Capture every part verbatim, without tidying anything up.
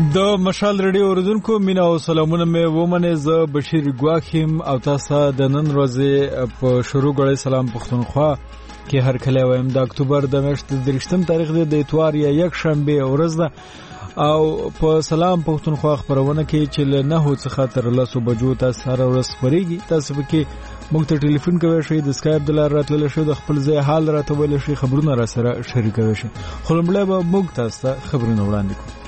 د مشال ریډیو اوریدونکو مینا او سلامونه مې ومنه ز بشیر ګواخیم او تاسو د نن ورځې په شروع غړې سلام پښتونخوا کې هر کله وایم د اکتوبر د میاشتې د درشتم تاریخ د اتوار یا یک شنبه ورځ ده او په سلام پښتونخوا خبرونه کې چې له نه څخه تر لسو بجو تاسو هر ورځ خبريږي تاسو کې موږ ته ټلیفون کوئ شئ د اسکایپ د لارې راتلل شئ د خپل ځای حال راته ویل شئ خبرونه را سره شریکوي شئ خو لومړی به موږ تاسو ته خبرونه وړاندې کوو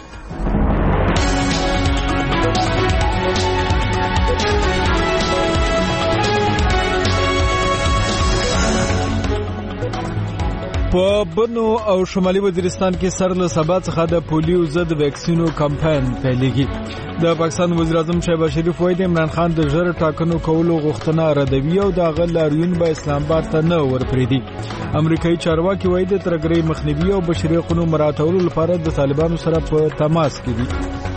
په بنو او شمالي وزیرستان کې سر له سبا څخه د پولیو ضد ویکسینو کمپاین پیلېږي د پاکستان وزیر اعظم شهباز شریف وایي د عمران خان د ژر ټاکنو کولو غوښتنه ردوي او د هغه لاریون به اسلام آباد ته نه ورپرېږدي امریکایي چارواکي وایي د ترګرۍ مخنیوي او بشري حقوقو مراعاتولو لپاره د طالبانو سره په تماس کې دي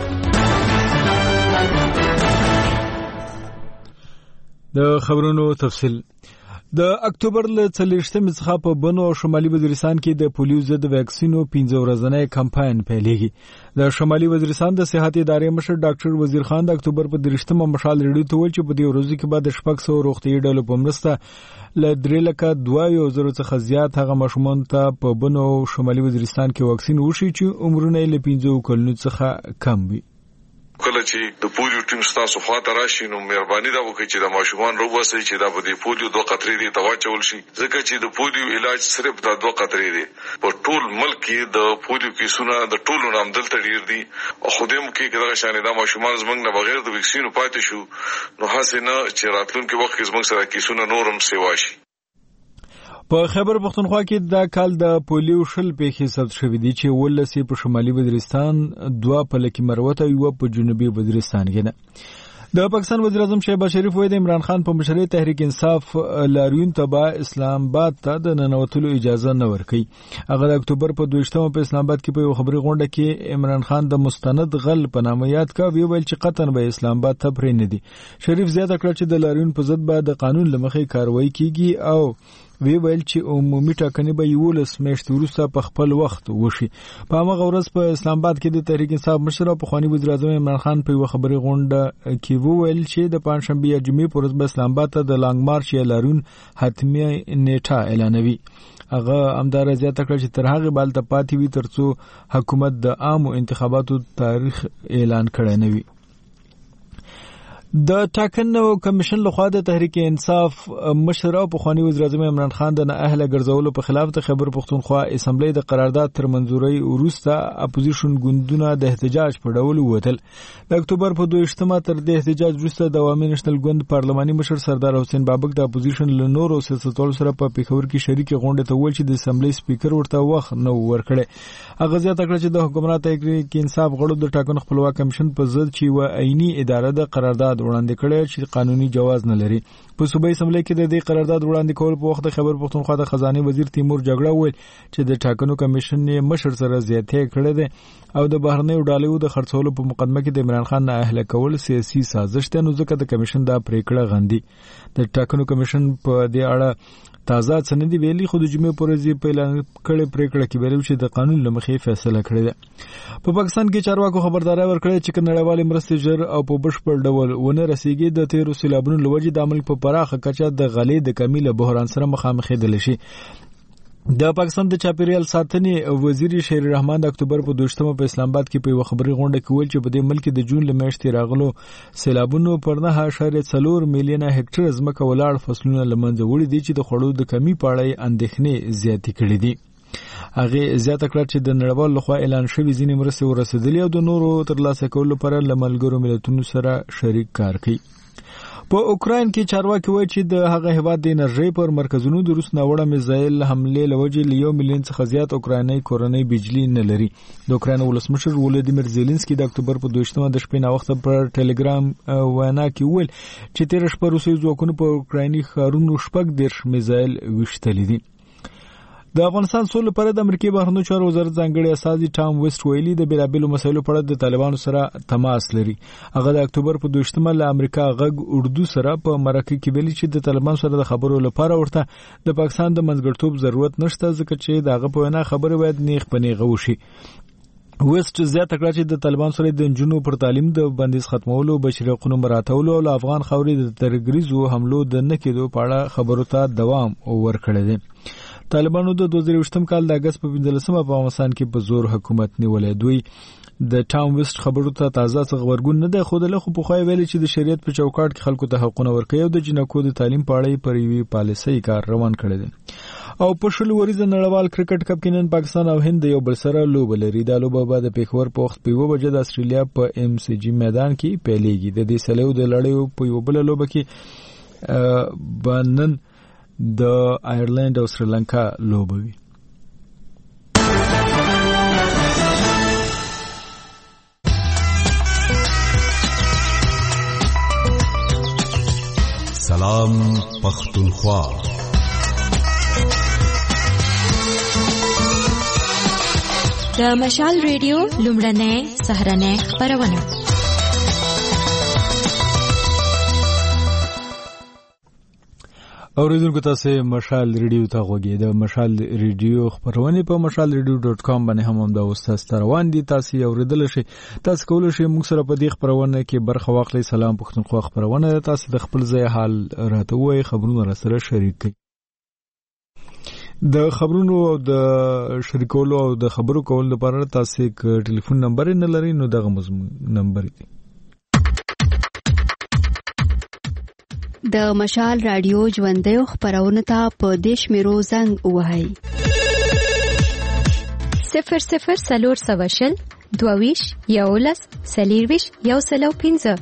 د خبرونو تفصیل د اکتوبر له څلوېښتمې څخه په بنو او شمالي وزیرستان کې د پولیو ضد ویکسینو پنځه ورځنی کمپاین پیلېږي د شمالي وزیرستان د صحت ادارې مشر ډاکټر وزیر خان د اکتوبر په درشتمه مشال ریډیو ته ویل چې په دې ورځو کې به د شپږ سوه روغتیایي ډلو په مرسته له درې لکه دوه یو زرو څخه زیات هغه ماشومان ته په بنو او شمالي وزیرستان کې واکسین وشي چې عمرونه یې له پنځو کلونو څخه کم وي کله چې د پولیو ټیم ستاسو خواته راشي نو مهرباني دا وکړئ چې د ماشومان روباسي چې دا په دې پولیو دوه قطرې دي تواچول شي ځکه چې د پولیو علاج صرف دا دوه قطرې دي په ټول ملک کې د پولیو کیسونه د ټولو نام دلته ډیر دي او خودم کې کله شانې دا ماشومان زمنګ نه بغیر د ویکسینو پاتې شو نو هڅه نه چې راتلونکي وخت کې زمنګ سره کیسونه نورم سیوا شي په خیبر پختونخوا کې دا کال د پولیو شل پیښې ثبت شوې دي چې ولسی په شمالي وزیرستان دوه په لکه مروته یو په جنوبي وزیرستان کې ده د پاکستان وزیر اعظم شهباز شریف وایي د عمران خان په مشرۍ تحریک انصاف لاریون تبع اسلام آباد ته د ننوتلو اجازه نه ورکړي هغه د اکتوبر په دویشتمه په اسلام آباد کې په یو خبري غونډه کې عمران خان د مستند غل په نامه یاد کا ویل چې قطن به اسلام آباد ته پرې نه دي شریف زیاته کړ چې د لاریون په ضد به د قانون لمخې کاروایی کیږي او وی ویل چې عمومي ټاکنې به یولس میاشتې وروسته په خپل وخت وشي په هغه ورځ په اسلام آباد کې د تحریک انصاف مشر او پخوانی وزیر اعظم عمران خان په یو خبري غونډه کې وویل چې د پنځشنبه یا جمعې په ورځ به اسلام آباد ته د لانګ مارچ یا لاریون حتمي نیټه اعلانوي هغه امدار زیاته کړ چې تر هغه بل ته پاتې وي ترڅو حکومت د عامو انتخاباتو تاریخ اعلان کړي نه وي د ټاکنو کمیشن لخوا د تحریک انصاف مشر او پخوانی وزیر اعظم عمران خان د نه اهله ګرځولو په خلاف د خیبر پختونخوا اسمبلی د قرارداد تر منځوري وروسته اپوزیشن ګوندونه د احتجاج په ډول ووتل د اکتوبر په دویشتمه تر د احتجاج وروسته د عوامي نېشنل ګوند پارلماني مشر سردار حسین بابک د اپوزیشن له نورو سیاستوالو سره په پیښور کې شریک غونډه ته ویل چې د اسمبلی سپیکر ورته وخت نه ورکړي هغه زیاته کړ چې د حکومت تحریک انصاف غړو د ټاکنو خپلواک کمیشن په ضد چې و عیني اداره د قرارداد وړاندې کړی چې قانوني جواز نه لري په صوبایي اسمبلی کې د دې قرارداد وړاندې کول په وخت د خیبر پختونخوا د خزانه وزیر تیمور جګړه ویل چې د ټاکنو کمیشن یې مشر سره زیاتې کړې ده او د بهرنیو ډالو د خرڅولو په مقدمه کې د عمران خان نه اهله کول سیاسي سازش ده نو ځکه د کمیشن دا پریکړه غندي د ټاکنو کمیشن په دې اړه تازه سندې ویلي خو د جمعې پر ورځ په اعلان کړي پریکړه کې ویل چې د قانون لمخې فیصله کړې ده په پاکستان کې چارواکو خبرداري ورکړه چې نړیوال مرستې ژر او په بشپړ ډول ونه رسیږي د تیرو سیلابونو لوجې د عمل په پراخه کچه د غلې د کمی له بحران سره مخامخ دي شي د پاکستان د چاپیریال ساتنې وزیر شیر رحمان د اکتوبر په دوشتمه په اسلام آباد کې په یو خبري غونډه کې ویل چې په دې ملک د جون لمشتي راغلو سیلابونو پر نه اشاریه څلور میلیونه هکټر ځمکه ولاړ فصلونه لمنځه وړي دي چې د خړو د کمی پاړې اندېښنې زیاتې کړې دي هغه زیاته کړ چې د نړیوال لخوا اعلان شوی ځینې مرستې ورسېدلې او د نورو ترلاسه کولو لپاره له ملګرو ملتونو سره شریک کار کوي په اوکراین کې چارواکي وایي چې د هغه هیواد د انرژي پر مرکزونو د روس ناوړه میزایل حمله لوجې لیو ملیون څخه زیات اوکرایني کورنۍ بجلی نه لري د اوکراین ولسمشر ولادیمیر زيلنسکي د اکتوبر په دویشتمه د شپې نه وخت پر ټلګرام وینا کې ویل چې تیر شپه روسي ځواکونو په اوکرایني ښارونو شپږ دیرش میزایل وشتلې دي د افغانستان سولې لپاره د امریکای بهرنیو چارو وزارت ځانګړي اساسي ټام ویسټ ویلي د بیلابېلو مسایلو په اړه د طالبانو سره تماس لري هغه د اکتوبر په دویشتمه له امریکا غږ اردو سره په مرکه کې ویلي چې د طالبانو سره د خبرو لپاره ورته د پاکستان د منځګړتوب ضرورت نشته ځکه چې دغه په وینا خبره باید نیغ په نیغه وشي وست زیاته کړه چې د طالبان سره د جنونو پر تعلیم د بندیز ختمولو، بشري حقوقو مراتولو او افغان خاورې د ترګریزو حملو د نه کېدو په اړه خبرو ته دوام ورکړی دی. طالبانو د دوه زره اووه کال د اگست په پنځلسمه په افغانستان کې په زور حکومت نیولې. دوی د ټاون وست خبرو ته تازه څه غبرګون نه دی خوده، خو په خوای ویلي چې د شریعت په چوکاټ کې خلکو ته حقوقونه ورکوي او د جنکو د تعلیم په اړه پر یوې پالیسۍ کار روان کړی دی. او په شل وریزه نړیوال کرکټ کپ کې نن پاکستان او هند یو بل سره لوبه لري. دا لوبه به د پیښور په وخت په یو بجې د استرالیا په ام سی جی میدان کې پیلېږي. د دې سلیو د لړیو په یو بل لوبه کې بنن د آیرلند او سریلانکا لوبه وي. سلام پختونخوا. د مشال ریډیو لومړنۍ سهارنۍ خپرونه. اوریدونکو تاسو مشال ریډیو ته غوږی. د مشال ریډیو خبرونه په مشال ریډیو ډاٹ کام باندې هم د اوساس روان دي. تاسو اوریدل شي، تاسو کولای شئ موږ سره په دې خبرونه کې برخه واخلئ. سلام پښتونخوا خبرونه تاسو د خپل ځای حال راته وایي، خبرونه را سره شریک کړئ. د خبرونو او د شریکولو او د خبرو کولو لپاره تاسو ک ټلیفون نمبر نه لرئ نو دغه نمبر دی. د مشال رادیو ژوندۍ خبرونه ته په دیش میرو زنګ وهاي صفر صفر سلور سواشل دوویش یولس سلیرویش یو سلو پینزه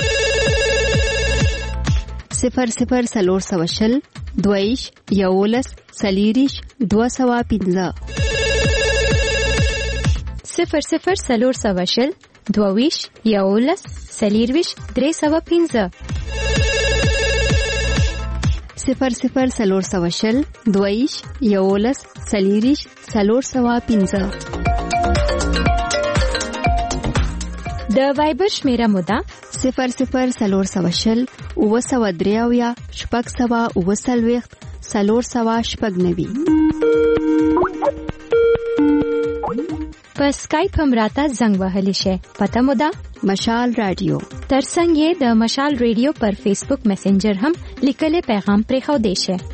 صفر صفر سلور سواشل دویش یولس سلیریش دو سوا پینزه صفر صفر سلور سواشل دوویش یولس سلیرویش درې سوا پینزه صفر صفر سلور سواشل دویش یولس سلیریش سلور سوا پینزه. د وایبر شمیره مودا صفر صفر سلور سواشل اوه سوا دریاویا شپږ سوا اوه سلویخت سلور سوا شپږ نوي. په سکایپ هم راته زنګ وهلی شي. پته مودا مشال رادیو. ترڅنګ یې د مشال ریډیو پر فیسبوک میسنجر هم لیکلي پیغام پرې خو دی شي.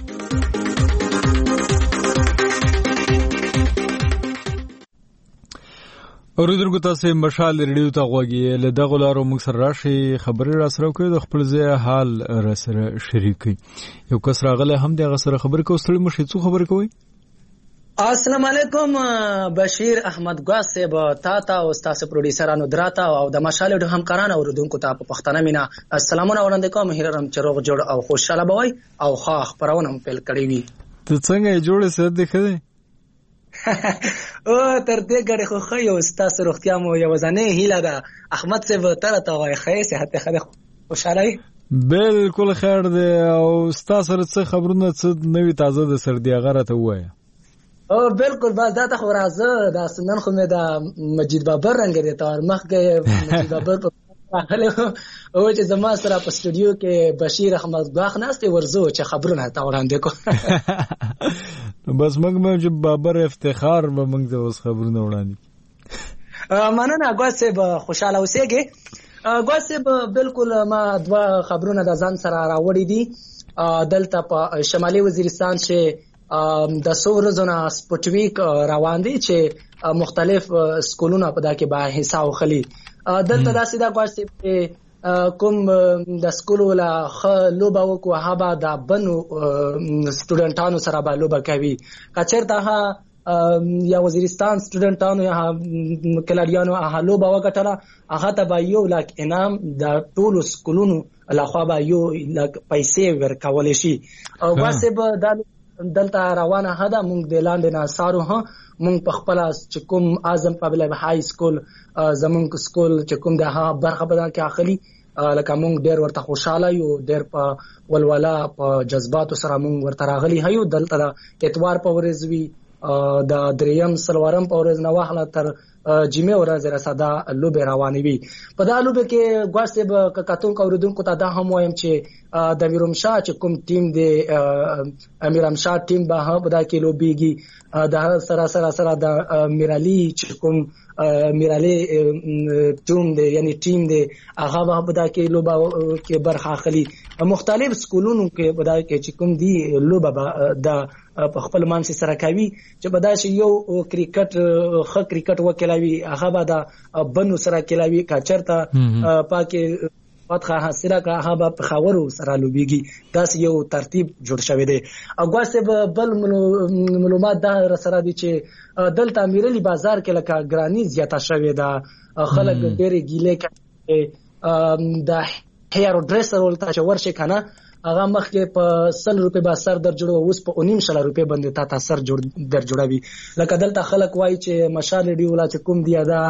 اوریدونکو تاسو مشال ریډیو ته غوږی. له دغه لارو موږ سره راشي خبرې را سره کوي، د خپل ځای حال را سره شریکي. یو کس راغله هم دغه سره خبرې کوي. ستړي مشه څو خبرې کوي. السلام علیکم بشیر احمد ګواس صاحب، تا ته او تاسو پروډوسرانو دراته او د مشال ډو همکارانو اوریدونکو ته په پښتنه مینا السلامونه وړاندې کوم. هیرم چروغ جوړ او خوشاله بوي او خا خبرونه هم پیل کړی وي. ته څنګه جوړه سره ده کړې؟ او تر دې غړي خو خو یو تاسو روغتیا مو یو ځنه هیله ده. احمد صاحب تر ته وای خیر صحت خیر خوشاله. بالکل خیر ده. او تاسو سره څه خبرونه څه نوې تازه د سردی غره ته وای؟ او بالکل باز دا ته خو راځه دا سنن خو مې دا مجید بابر رنگ دی تار مخکې مجید بابر په راغله او چې زما سره په سټوډیو کې بشیر احمد باغ نهسته ورزو چې خبرونه تا وړاندې کو. بس موږ مې چې بابر افتخار به موږ د اوس خبرونه وړاندې. مننه ګوسه به خوشاله اوسېږي. ګوسه به بالکل ما دوا خبرونه د ځان سره راوړې دي. دلته په شمالي وزیرستان چې د څو ورځو نه سپوټویک روان دي چې مختلف سکولونه په دا کې به حصہ واخلي. دلته داسې دا غواړي چې کوم د سکول ولا لوبه وکړو هغه د بنو سټوډنټانو سره به لوبه کوي. کچېرته ها یا وزیرستان سټوډنټانو یا کلاریانو هغه لوبه وکړه هغه ته به یو لاک انعام د ټولو سکولونو لخوا به یو لاک پیسې ورکول شي. او واسه به د دلته روانه هدا مونږ د لاندې نه سارو ها مونږ په خپل چې کوم اعظم قابل های سکول زمونږ سکول چې کوم د ها برخه بدل کې اخلي لکه مونږ ډېر ورته خوشاله یو ډېر په ولولا په جذبات سره مونږ ورته راغلي هيو. دلته اتوار په ورځ وی د دریم سلوارم په ورځ نه واخله تر جمعه ورځ را ساده لوبه روانې وي. په دا لوبه کې ګواسه به کاتونکو اوریدونکو ته دا هم وایم چې د میرمشاه چې کوم ټیم دی امیرمشاه ټیم به هم په دا کې لوبيږي. د سره سره سره د میرالي چې کوم میرالي ټیم دی یعنی ټیم دی هغه به په دا کې لوبه کې برخه اخلي. مختلف سکولونو کې په دا کې چې کوم دی لوبه د په خپل مانسي سره کوي چې په دا چې یو کرکټ خ کرکټ وکلاوي هغه به د بنو سره کلاوي کاچرته پاکه فتخه حاصله کا هغه په خاورو سره لوبيږي. دا یو ترتیب جوړ شوی دی. اګواسه بل معلومات دا سره دي چې دلته میرلی بازار کې لکه ګرانی زیاته شوی دا خلک ډېری ګیله کوي د هیر ډریسر ولته چې ورشه کنه هغه مخکې په سل روپے با سر در جوړو اوس په اونیم شل روپے باندې تا تا سر جوړ در جوړوي. لکه دلته خلک وایي چې مشال دی ولا چې کوم دی دا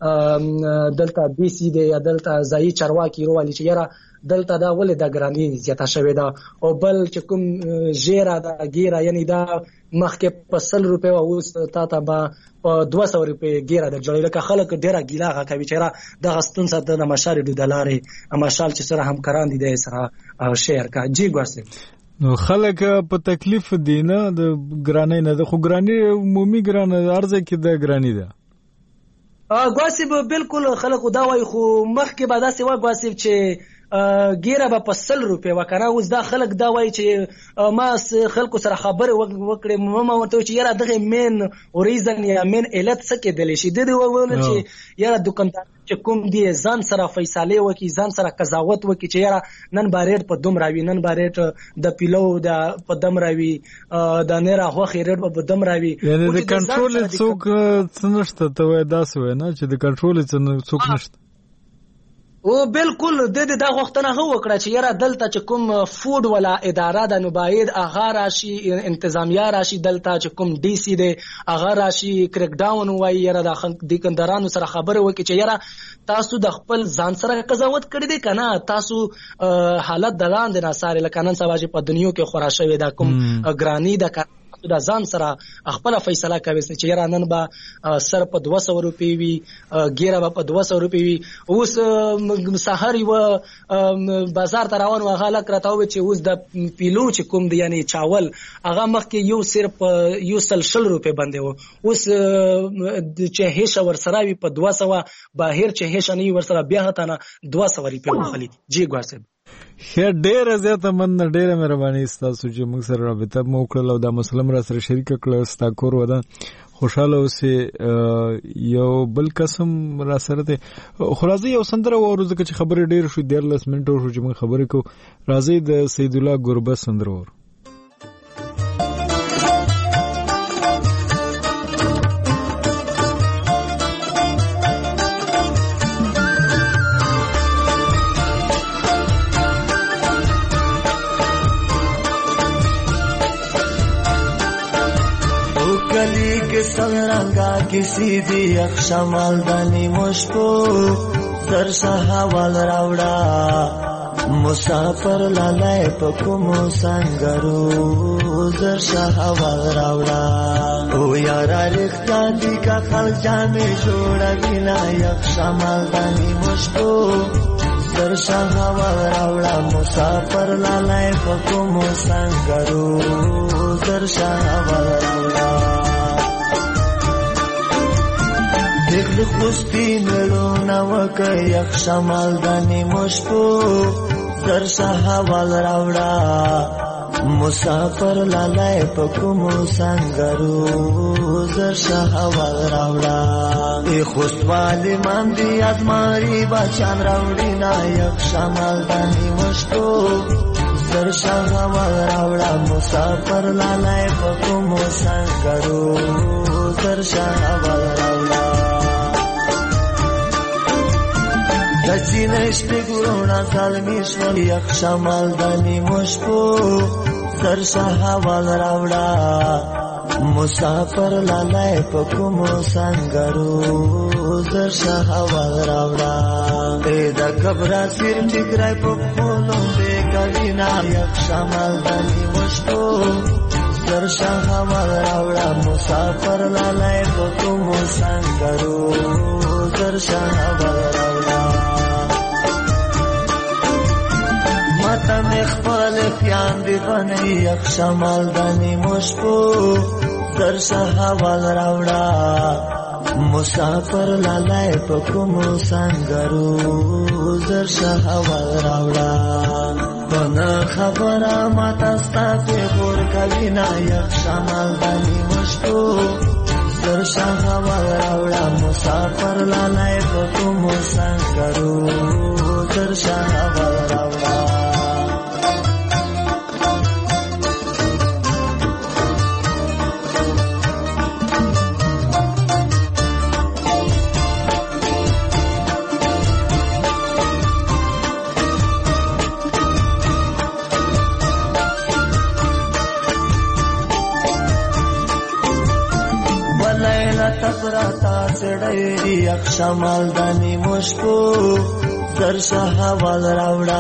دلته بي سي دی یا دلته ځای چرواکي روالي چې یاره دلته دا ولې د ګرانی زیاته شوی دا او بل چې کوم ژیرا دا ګیرا یعنی دا مخکې په سل روپے او اوس تا ته با په دوه سوه روپے ګیرا در جوړوي. لکه خلک ډیره ګیلا کوي چې را د غستون سره د مشال دی دلاره مشال چې سره هم کران دي د سره شهر کا جی ګواسه نو خلک په تکلیف دي نه د ګرانی نه د خو ګرانی عمومي ګرانه ارزه کې د ګرانی ده ګواسه بالکل خلک دا وایي خو مخکې به دا سی وایي ګواسه چې ګیره به په سل روپے وکړه. اوس دا خلک دا وایي چې ما خلکو سره خبره وکړې ما ورته چې یاره دغه مین اوریزن یا مین علت څه کېدلی شي د دې وویل چې یاره دکاندار چې کوم دی ځان سره فیصله وکړي ځان سره قضاوت وکړي چې یاره نن باریټ په دوم راوي نن باریټ د پیلو د په دم راوي د نره هوخې ریټ په دم راوي یعنی د کنټرول څوک څنشته ته وای داس وای نه چې د کنټرول څوک نشته. او بالکل د دې دا غوښتنه هو وکړه چې یاره دلته چې کوم فود ولا اداره د نو باید اغا راشي انتظامیه راشي دلته چې کوم ډي سي دی اغا راشي کریک ډاون وای یاره د دکاندارانو سره خبره وکړي چې یاره تاسو د خپل ځان سره قضاوت کړی دی کنه تاسو حالت د لاندې نه ساري لکه نن سبا چې په دنیا کې خورا شوی دا کوم ګرانی د دا ځان سره خپل فیصله کوي چې یاره نن به سر په دوه سوه روپۍ وي ګیره به په دوه سوه روپۍ وي. اوس سحر یو بازار ته روان و هغه لک راته وویل چې اوس د پیلو چې کوم دی یعنی چاول هغه مخکې یو صرف یو سل شل روپۍ باندې و اوس چې هیڅ ورسره وي په دوه سوه بهر چې هیڅ نه ورسره بیا هته نه دوه سوه روپۍ وخلی. جی ګواسه خیر ډیره زیاته من ډیره مهرباني ستاسو چې موږ سره رابطه مو کړل او دا مسلم را سره شریک کړل ستا کور ودا خوشاله اوسې. یو بل قسم را سره ته خو راځي یو سندره ورو ځکه چې خبره ډیر شو دیرلس منټو شو چې موږ خبرې کو راځي د سید الله ګربز سندره ورو سرنگا کسی دی یک شمال دانی مشکو سر شهوال راوڑا مسافر لالای پکمو سنگرو زر شهوال راوڑا او یارا رختیا دی کا خل جامی جوڑا بینا یک شمال دانی مشکو سر شهوال راوڑا مسافر لالای پکمو سنگرو زر شهوال راوڑا دل خوستی ملونا وکا یک شمال دانی مشکو در شهوال راوڑا مسافر لالای پکمو سنگرو در شهوال راوڑا ای خوستوالی من دی از ماری بچان راوڑی نا یک شمال دانی مشکو در شهوال راوڑا مسافر لالای پکمو سنگرو در شهوال راوڑا کسی نشتی گرونا سالمیشون یک شمال دانی مشکو سر شهوال راوڑا مسافر لالای پکمو سنگرو زر شهوال راوڑا ایدا کبرا سیر ٹکرائی پکولوں بے کبینا یک شمال دانی مشکو در شهوار راوړه مسافر لالای په کوم سنگرو در شهوار راوړه ماته مخفل خیان دی بنی یک شمال دنی مشکو در شهوار راوړه مسافر لالای په کوم سنگرو در شهوار راوړه بنا خبره ماته ستا پیغور کوي نه یک شمال دنی مشکو در شهوار راوړه مسافر لالای په کوم سنگرو در شهوار راوړه تفراتا سړی یک شمال دانی مشکو در شهوار راوړه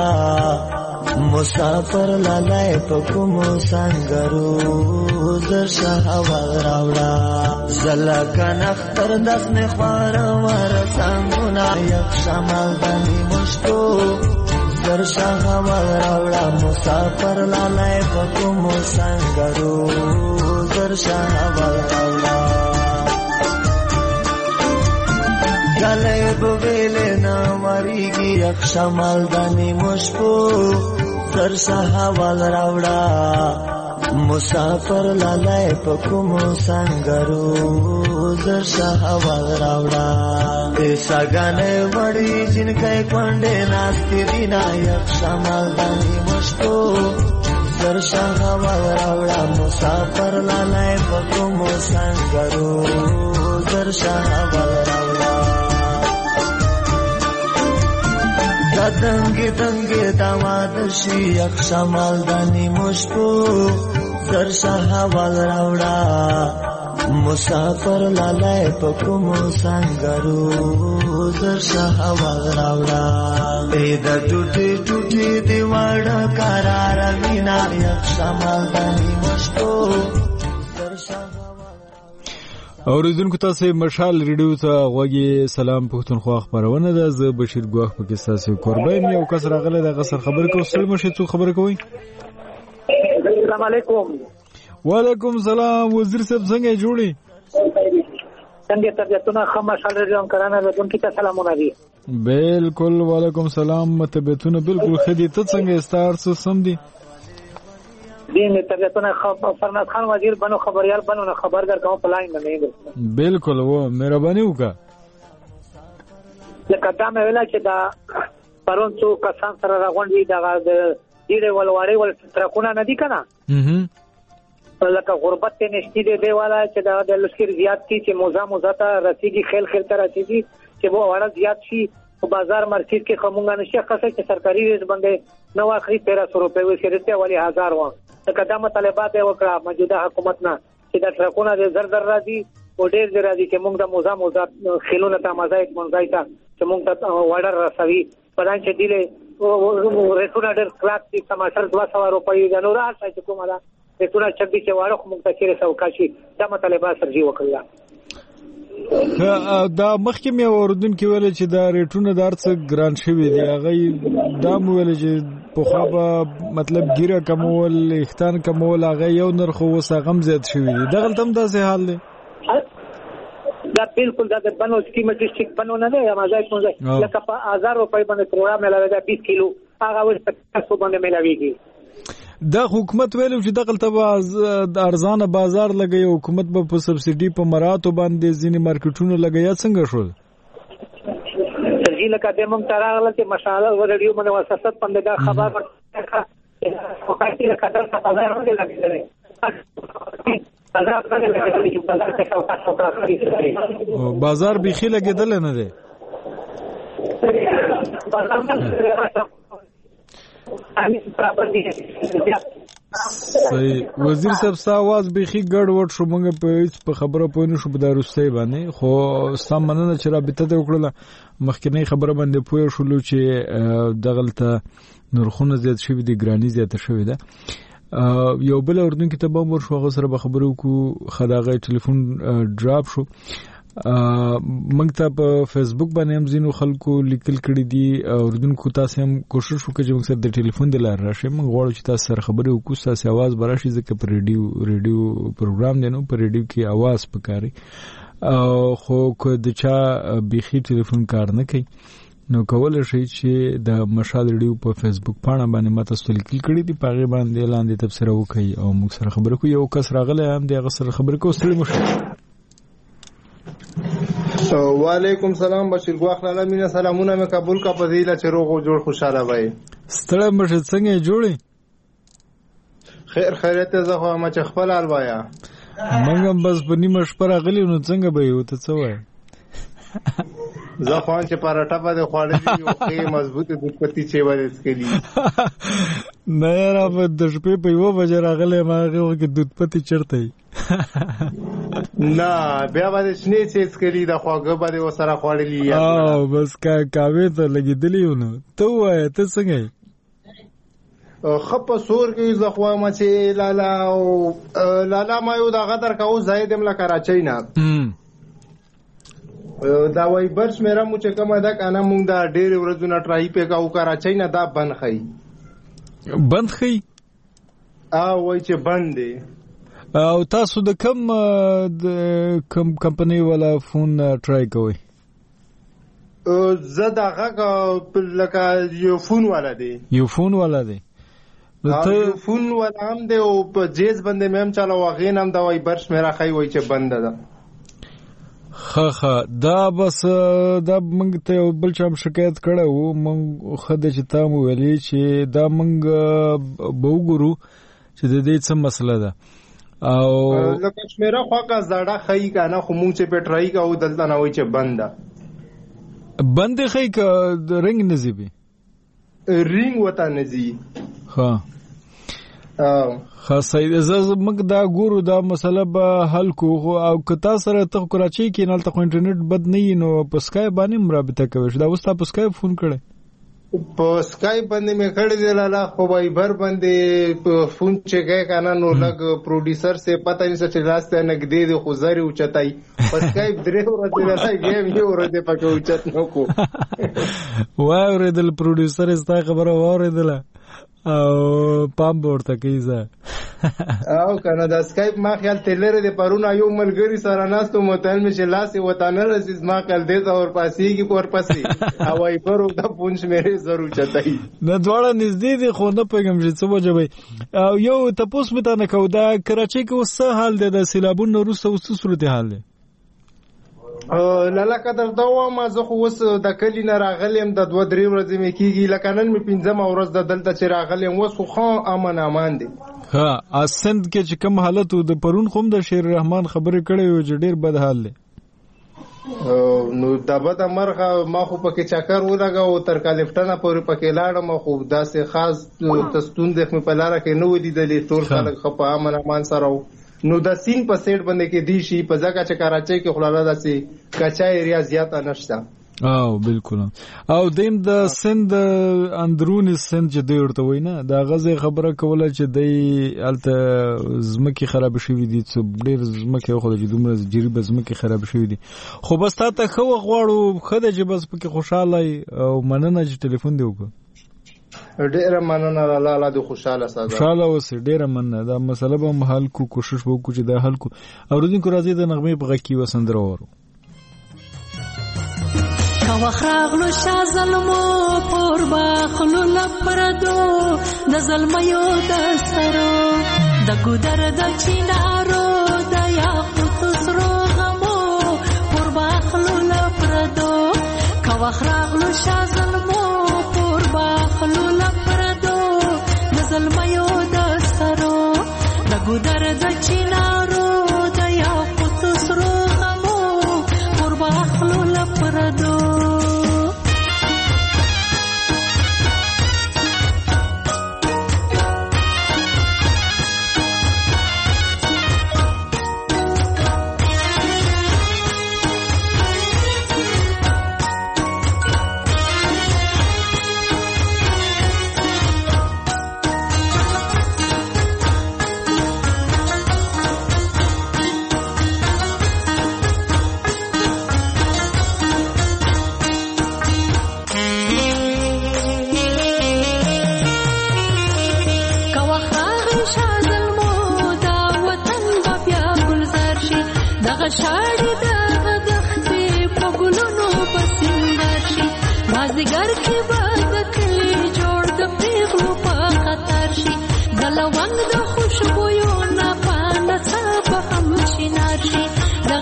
مسافر لالای په کوم سنگرو در شهوار راوړه زلکن اختر دس می خوار ور سنگونا یک شمال دانی مشکو در شهوار راوړه مسافر لالای په کوم سنگرو در شهوار راوړه گلے بویلے نامریگی یک شمال دانی مشکو در شهوار راوړه مسافر لالای په کوم سنگرو در شهوار راوړه سګانه وړي جنکای کونډه ناشتي دینا یک شمال دانی مشکو در شهوار راوړه مسافر لالای په کوم سنگرو در شهوار راوړه دنگی دنگی داماد شی یک شمال دانی مشکو در شهوار راوړه مسافر لالای په کوم سنگرو در شهوار راوړه د ټوټي ټوټي دی وړه قرار وینا یک شمال دانی مشکو در شهوار اوریدونکو تاسو مشال ریډیو ته غوږی سلام پښتونخوا خبرونه ده زه بشیر ګواخ پکې تاسو قربان یو کس راغله د غسر خبر کو سلام شه څو خبر کوي السلام علیکم وعلیکم السلام وزیر صاحب څنګه جوړی څنګه طبيعتونه خمشال ریډیو کرانه ودونکو ته سلامونه دي بالکل وعلیکم السلام طبيعتونه بالکل خدي ته څنګه استار سم دي دین طبیعتونه فرناز خان وزیر بنو خبریال بنو نه خبر در کوم پلاین نه دی بالکل و مهرباني وکړه لکه دا مې ویلا چې دا پرون څو کسان سره راغونډي دا د ډیره ولوړې ول ترکونه نه دي کنه اها لکه غربت ته نشتی دی دیواله چې دا د لشکر زیات کی چې موزه موزه ته رسیدي خیل خیل ته رسیدي چې وو وړه زیات شي په بازار مارکیټ کې خمونګه نشه خاصه چې سرکاري ریز باندې نو اخري تیرہ سو روپے وې شرته والی هزار و تقدم طالبات وکړه موجوده حکومت نه چې دا ټرکونه د زر زر راځي او ډېر ډېر راځي چې موږ د موزه موزه خلونه ته مزایک منځای ته چې موږ ته وړر رسوي پدان چې دیله ریټونه ډېر کلاک چې ټماټر دوه سوه روپۍ د نور راځي چې کومه ده ریټونه چبي چې واړو موږ ته چیرې سوکاشي دا طالبات سرجي وکړه دا مخکې مې اوردونکو ویل چې دا ریټونه درڅ ګران شوی دی هغه دا مو ویل چې په خو به مطلب ګیره کمول اختان کمول هغه یو نرخ وسغم زیات شوی دی دغه تم داسې حال دی دا بالکل دا بنو سکیم ډیسټریکټ بنو نه دی مازای څنګه لکه په هزار روپۍ باندې پروګرام ملاوي دا بیس کیلو هغه وسه تاسو باندې ملاويږي دا حکومت ویلو چې دغه ته د ارزانه بازار لګي حکومت به په سبسيډي په مراتو باندې ځینې مارکیټونو لګیا څنګه شول ترجیح لکه د موږ تراغله چې مشاله ورډیو باندې وساست باندې دا خبر ورکړه او کاټي لکه دا بازار باندې لګیدل بازار بيخي لګیدل نه دی صحیح وزیر صاحب ساواز بيخي ګډ وډ شو موږ په هیڅ په خبره پوه نه شو په داروستي باندې خو سم مننه چې رابطه ته وکړه مخکنی خبره باندې پوه شو چې دغلته نرخونه زیات شوی دي ګرانی زیات شوی ده یو بل اردن کې تبام ور شو غسر به خبرو کو خداغه ټلیفون ډراپ شو موږ ته په فیسبوک باندې هم زینو خلکو لیکل کړي دي اردن کو تاسو هم کوشش وکړئ چې موږ سره د ټلیفون د لار راشي موږ غواړو چې تاسو سره خبرې وکړو تاسو आवाज براشي ځکه په ریډیو ریډیو پروګرام دی نو په ریډیو کې आवाज پکاري خو کو د چا بيخي ټلیفون کار نه کوي نو کول شي چې د مشال ریډیو په فیسبوک پاڼه باندې ماته ستل کړي دي په غي باندې لاندې تفسیر وکړي او موږ سره خبرې کوو یو کس راغلی هم د غسر خبرې کوو ستړي مشه وعلیکم سلام بشیر ګواخ لاله مینا سلامونه مې قبول کا پذیله چې روغ او جوړ خوشاله وای ستړي مشه څنګه جوړي خیر خیرت زه خو ما چې خپل الوایا منګم بس په نیمه شپه راغلی نو څنګه به یو ته څه وای زه خو چې پراټا باندې خوړلې یو کې مضبوطه د پتی چې ورس کلی نه را په د شپې په یو بجې راغلی ما هغه کې دود پتی چرته نه بیا باندې شنه چې کلی د خواګه باندې وسره خوړلې او بس کا کاوه ته لګیدلی نو ته وای ته څنګه خپ سور کې زخوا ما چې لالا او لالا ما یو د غدر کاو زید مل کراچۍ نه دا وای برش میرا مو چې کومه دا کنه مونږ دا ډېر ورځونه ټرای په کاو کراچۍ نه دا بند خي بند خي او وای چې بند دی او تاسو د کم د کم کمپنی ولا فون ټرای کوئ زه دا غا لکه یو فون والا دی یو فون والا دی یو فون والا هم دی او په جیز باندې مې هم چالو غین هم دا وای برش میرا خي وای چې بند ده خا خا دا بس دا موږ ته بل چا شکایت کړو موږ خدای چې تاسو ویلي چې دا موږ بوګورو چې د دې څه مسله ده او لکه شمیره خو کا زړه خی کنه خو مونږ چې پټرای کا او دلته نه وای چې بند ده بند خی کا رنگ نزيبي رنگ وتا نزي ها خاصه از موږ دا ګورو دا مسله به حل کو او کتا سره ته کراچۍ کې نه ته انټرنیټ بد نه نو په سکای باندې مرابطه کوي دا اوس تاسو په سکای فون کړئ په سکای باندې مې کړی دی لاله خو وایبر باندې په فون چې گئے کنه نو لګ پروډوسر سے پتہ نه چې راسته نګدې دی خو زری اوچتای په سکای درې ورځې راځي گیم یو ورځې پکې اوچت نو کو وای ورېدل پروډوسر استا خبره وریدله او پام ورته کیزه او کنه دا سکایپ ما خیال تلره د پرونه یو ملګری سره ناستو متل می چې لاس وطن رسیز ما کل دې تا اور پاسې کی کور پاسې او ای پرو دا پونش مې ضرور چتای نه دواړه نږدې دي خو نه پیغام چې څه وجبې او یو تاسو مته نه کو دا کراچۍ کې وسه حال دی د سیلابونو وروسته وسه صورت حال دی لالا قدر دا و ما زه خو وس د کلی نه راغلم د دوه درې ورځې مې کیږي لکه نن مې پنځم ورځ د دلته چې راغلم وس خو امن امان دي ها اسند کې چې کوم حالت د پرون خوم د شیر رحمان خبرې کړې و چې ډیر بد حال دی نو د بد مرغه ما خو پکې چکر ولګاو تر کالفټنه پورې پکې لاړم خو داسې خاص تستون د په لار کې نو لیدلې ټول خلک خپه امن امان سره نو د سین په سیټ باندې کې دی شي په ځکه چې کراچۍ کې خلاله داسې کچا ایریا زیاته نشته او بالکل او دیم د سند اندرونی سند چې دی ورته وای نه دا غزه خبره کوله چې دی الته زمکه خراب شوې دي چې ډیر زمکه خو د دومره جریب زمکه خراب شوې دي خو بس تاسو خو غواړو خدای چې بس پکې خوشاله او مننه چې ټلیفون دی وکړه ډیره مننه لاله د خوشاله ساده خوشاله اوسه ډیره مننه دا مسله به حل کو کوشش وکړو چې دا حل کو اوردین کو راځي د نغمه په غکی وسندره ورو کا وخراغلو شازلمو پور باخلو لپردو د زلمیو د سرو د ګودر د چینارو د یاقوت سرو غمو پور باخلو لپردو کا وخراغلو شازلمو پور باخلو لپردو د زلمیو د سرو د ګودر د چینارو د یاقوت سرو غمو پور باخلو لپردو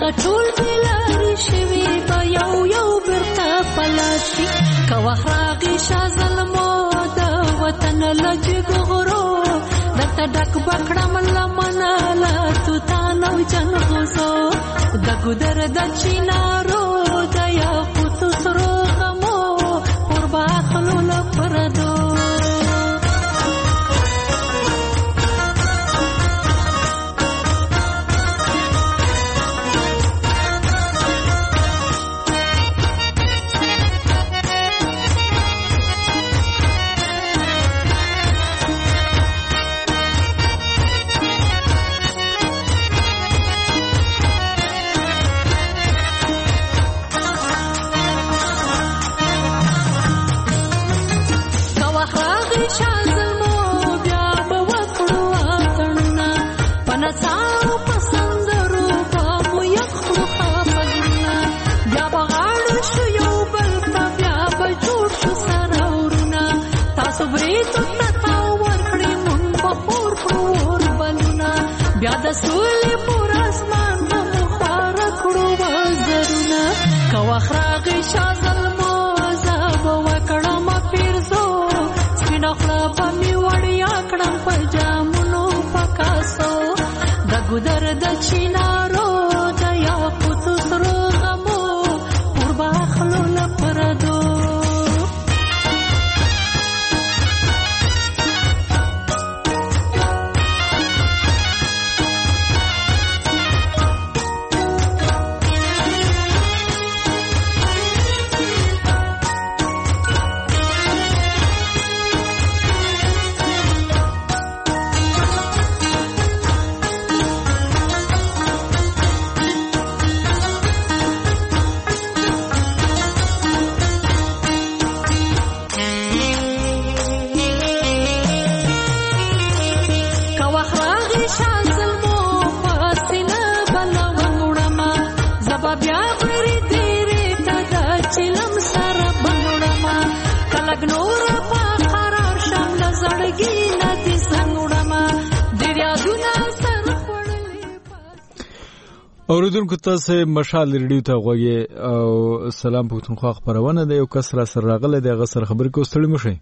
دغه ټول بلاري شوي به یو یو برته پلاشي که وخت راغی شاه ظلمو د وطن له جګو غرو درته ډک به کړم لمنه له توتان او جنغوزو د ګودر د چینارو د یاقوتو سرو غمو پر باخلو له پردو د سولې پر اسمان به مو خواره کړو وزرونه که وخت راغی شاه ظلمو زه به وکړم پیرزو سپینه خوله به مې وړیا کړم په جامونو په کاسو د ګودر د چینارو د یاقوتو سرو غمو پر باخلو له پردو اوریدونکو تاسو مشال ریډیو ته غوږی او سلام پښتونخوا خبرونه ده یو کس را سره راغله د غسر خبر کو ستړي مشي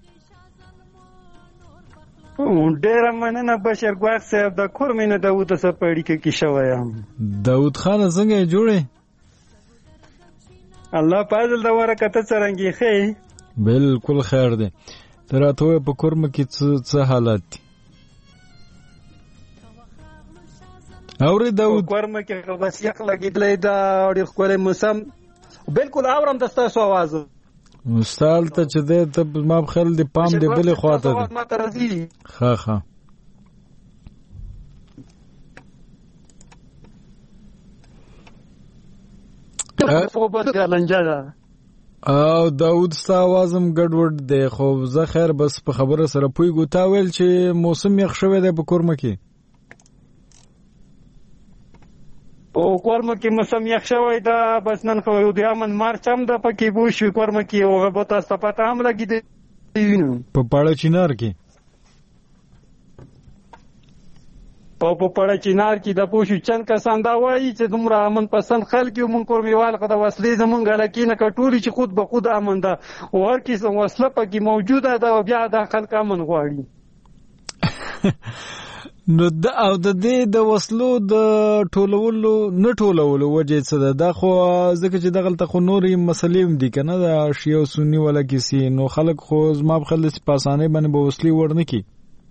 ډیر مننه بشیر ګواښ صاحب د کورمینه داوود سپړی کې شویم داوود خان څنګه جوړه الله پازل دا ورکته څنګه خې بالکل خیر ده تراته په کورم کې څه حالت اوري داوود کورم کې بس یخ لګیدلې دا ډېر خپل موسم بالکل اورم د تاسو आवाज مستال ته چې ده ته ما بخل دی پام دی بلې خواته دی ښه ښه او داود ستا आवाजم ګډوډ دی خو زه خیر بس په خبره سره پویګو تا ویل چې موسم یخ شوی دی په کورم کې او کورم کې موسم یخ شوی دا بس نن خو د امن مارچ هم د پکې بو شو کورم کې او به تاسو پته هم لګی دی په پاړه چینار کې په په پاړه چینار کې د پوښو چن کسان دا وایي چې دومره امن پسند خلک یو مونږ کورمیوال خو د وسلې زمونږ لکینه کټوري چې خود به خود امن ده او هر کیسه وسله پکې موجوده ده او بیا د خلک امن غواړي نو د او د دې د وسلو د ټولولو نه ټولولو وجه څه ده دا خو ځکه چې دغلته خو نورې مسلې هم دي کنه د شیعه سنی ولا کیسې نو خلک خو زما په خل په اسانه باندې به وسلې ورنه کی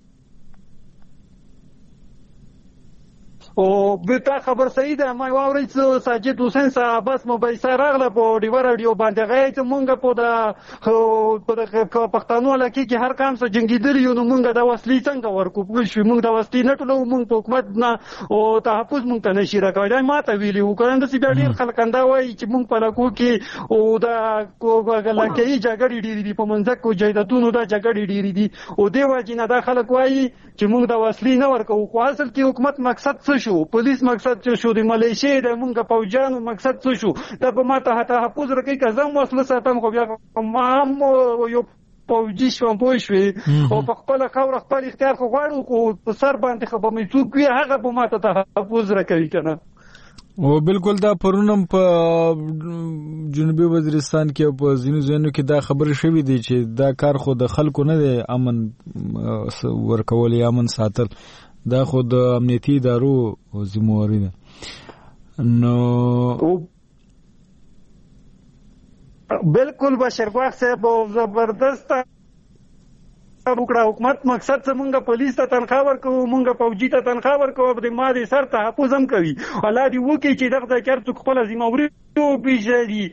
او بتا خبر صحیح ده ما واوري چې ساجد حسین صاحب بس موبایل سره راغله په ډیو رادیو باندې غي چې مونږ په د په د پښتنو لکه کې هر کام سره جنگیدل یو نو مونږ د وسلې څنګه ورکو په شو مونږ د وسلې نه ټولو مونږ په حکومت نه او تحفظ مونږ ته نشي راکوي ما ته ویلي وکړم د سی بیا ډیر خلک انده وایي چې مونږ په لکو کې او د لکه یې جګړې ډېری دي په منځ کې جیداتونو د جګړې ډېری دي او دی واجی نه د خلک وایي چې مونږ د وسلې نه ورکو خو اصل کې حکومت مقصد څه شو پولیس مقصد څه شو د ملیشیا د مونږ فوجانو مقصد څه شو دا په ما ته تحفظ راکې کزم وسله ساتم خو بیا ما یو پوجي شوم پوه شوې او په خپل خاور خپل اختیار خو غواړو خو په سر باندې خو به مې څوک وي هغه به ما ته تحفظ راکوي کنه او بالکل دا پرونم په جنوبي وزیرستان کې او په ځینو ځایونو کې دا خبره شوې دي چې دا کار خو د خلکو نه دی امن ورکول یا امن ساتل، دا خو د امنیتي ادارو ذمہواری ده. نو بالکل بشرګواخ صاحب زبردست وکړه حکومت. مقصد څه مونږه پولیس ته تنخواه ورکوو، مونږه فوجي ته تنخواه ورکوو، د مادي سر تحفظ هم کوي. الله دې وکړي چې دغه ځای کې هر څوک خپله ذمهواري وپېژني.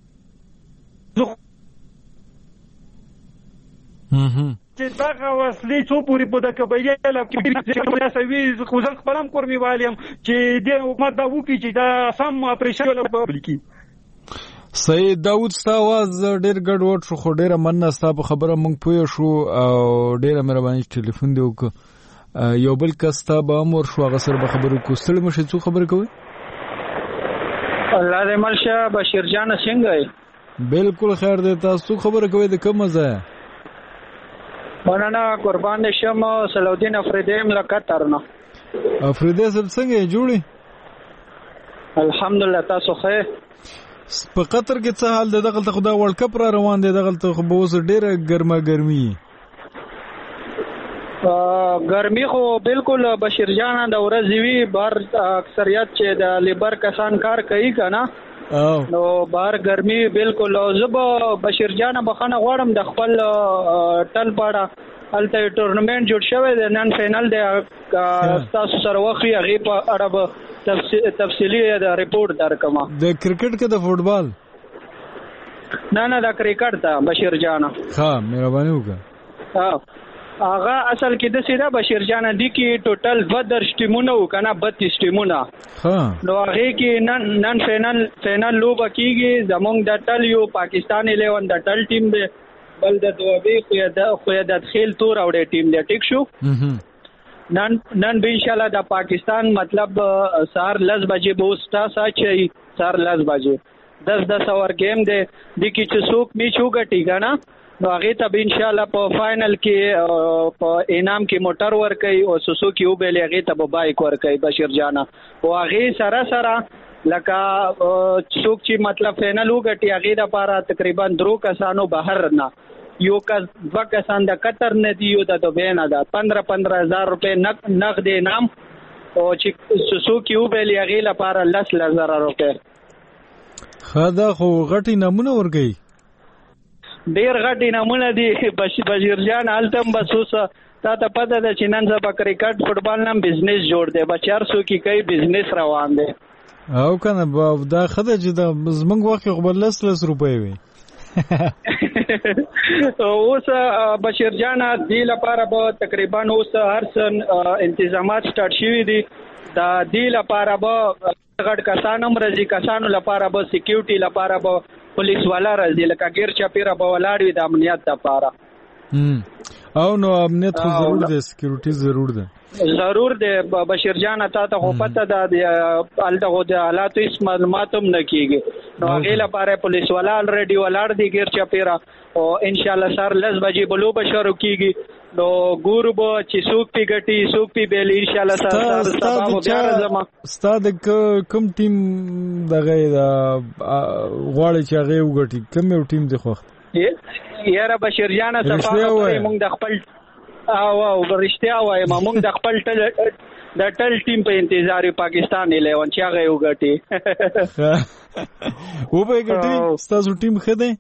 چې دغه وسلې څو پورې په د قبایلي علاقې خو زه خپل هم کورمې یم چې دې حکومت دا وکړي چې دا سم اپریشن وکړي. سید داود ستا आवाज ډېر ګډ وډ شو، خو ډېره مننه ستا په خبره مونږ پوه شو او ډېره مهرباني چې ټلیفون دې وکړه. یو بل کس ستا به هم ورشو، هغه سره به خبرې وکړو. ستړي مه شئ، څو خبرې کوئ؟ الله دې مل شه. بشیر جان څنګه یې؟ بالکل خیر دی. تاسو څو خبرې کوئ؟ د کومه ځایه؟ مننه، قربان دې شم. صلاحالدین افریدی یم له قطر نه. افریدی صاحب څنګه یې؟ جوړې؟ الحمدلله. تاسو ښه؟ په قطر کې څه حال دی؟ دغلته خو دا ورلډ کپ را روان دی، دغلته خو به اوس ډېره ګرمه ګرمي. ګرمي خو بالکل بشیر جانه د ورځې وي. بهر اکثریت چې د لیبر کسان کار کوي که نه، نو بهر ګرمي بالکل. زه به بشیر جانه بخښنه غواړم د خپل ټل په اړه. هلته یو ټورنمنټ جوړ شوی دی، نن فینل دی. ستاسو سره وخت وي هغې په اړه به تفصیلي د ریپورټ درکم. د کرکټ کې د فوټبال؟ نه نه، د کرکټ ته بشیر جانه. ها مهرباني وکړه. هغه اصل کې داسې ده بشیر جانه، دي کې ټوټل دوه دېرش ټیمونه وو که نه، بتیس ټیمونه. نو هغې کې نن نن فینل فینل لوبه کېږي. زمونږ د ټل یو پاکستان الیون د ټل ټیم دی، بل د دوبۍ قیادت خیل تور اوړی ټیم دی. ټیک شو. نن نن به انشاءالله د پاکستان مطلب سهار لس بجې به اوس ټاس اچوي، سهار لس بجې دس دس اور گیم دی. دې کې چې څوک میچ وګټي که نه، نو هغې ته به انشاءالله په فاینل کې په انعام کې موټر ورکوي او سوسوکي وبیلې هغې ته به بایک ورکوي بشیر جانه. او هغې سره سره لکه څوک چې مطلب فاینل وګټي هغې دپاره تقریبا درو کسانو بهر نه، یو کس دوه کسان د قطر نه دي، یو د دوبۍ نه ده. پندره پندره هزار روپۍ نقد انعام، او چې څوک یې وبیلي هغې لپاره لس لس زره روپۍ. ښه دا خو غټ انعامونه ورکوي. ډېر غټ انعامونه دي بشیر جان. هلته هم بس اوس تا ته پته ده چې نن سبا کرکټ فوټبال نه هم بزنس جوړ دی، بچ هر څوک یې کوي، بزنس روان دی. او که نه دا ښه ده چې د زموږ وخت کې خو به لس لس روپۍ وي. اوس بشیر جان دې لپاره به تقریبا اوس هر څه انتظامات سٹارټ شوي دي. د دې لپاره به غټ کسان هم راځي، کسانو لپاره به سکیورټي لپاره به پولیس والا راځي، لکه ګیر چاپیره به ولاړ وي د امنیت لپاره. او نو امنیت خو ضرور دی، سکیورټي ضرور دی. ضرور دی بشیر جان. تا ته خو پته ده هلته خو د حالاتو هېڅ معلومات هم نه کېږي، نو هغې لپاره پولیس والا الریډي ولاړ دي ګیر چاپیره. او انشاءالله سهار لس بجې به لوبه شروع کېږي، نو ګورو به چې څوک پې ګټي څوک پې بیلي. انشاءالله سهار سبا به بیا راځم. ستا د کوم ټیم دغه غواړې چې هغې وګټي؟ کوم یو ټیم دی خوښ؟ یاره بشیر جانه صفا مونږ د خپل او او رښتیا وایم، مونږ د خپل ټل د ټل ټیم په انتظار یو، پاکستان الیون چې هغه یې وګټي. وبه یې ګټي؟ ستاسو ټیم ښه دی؟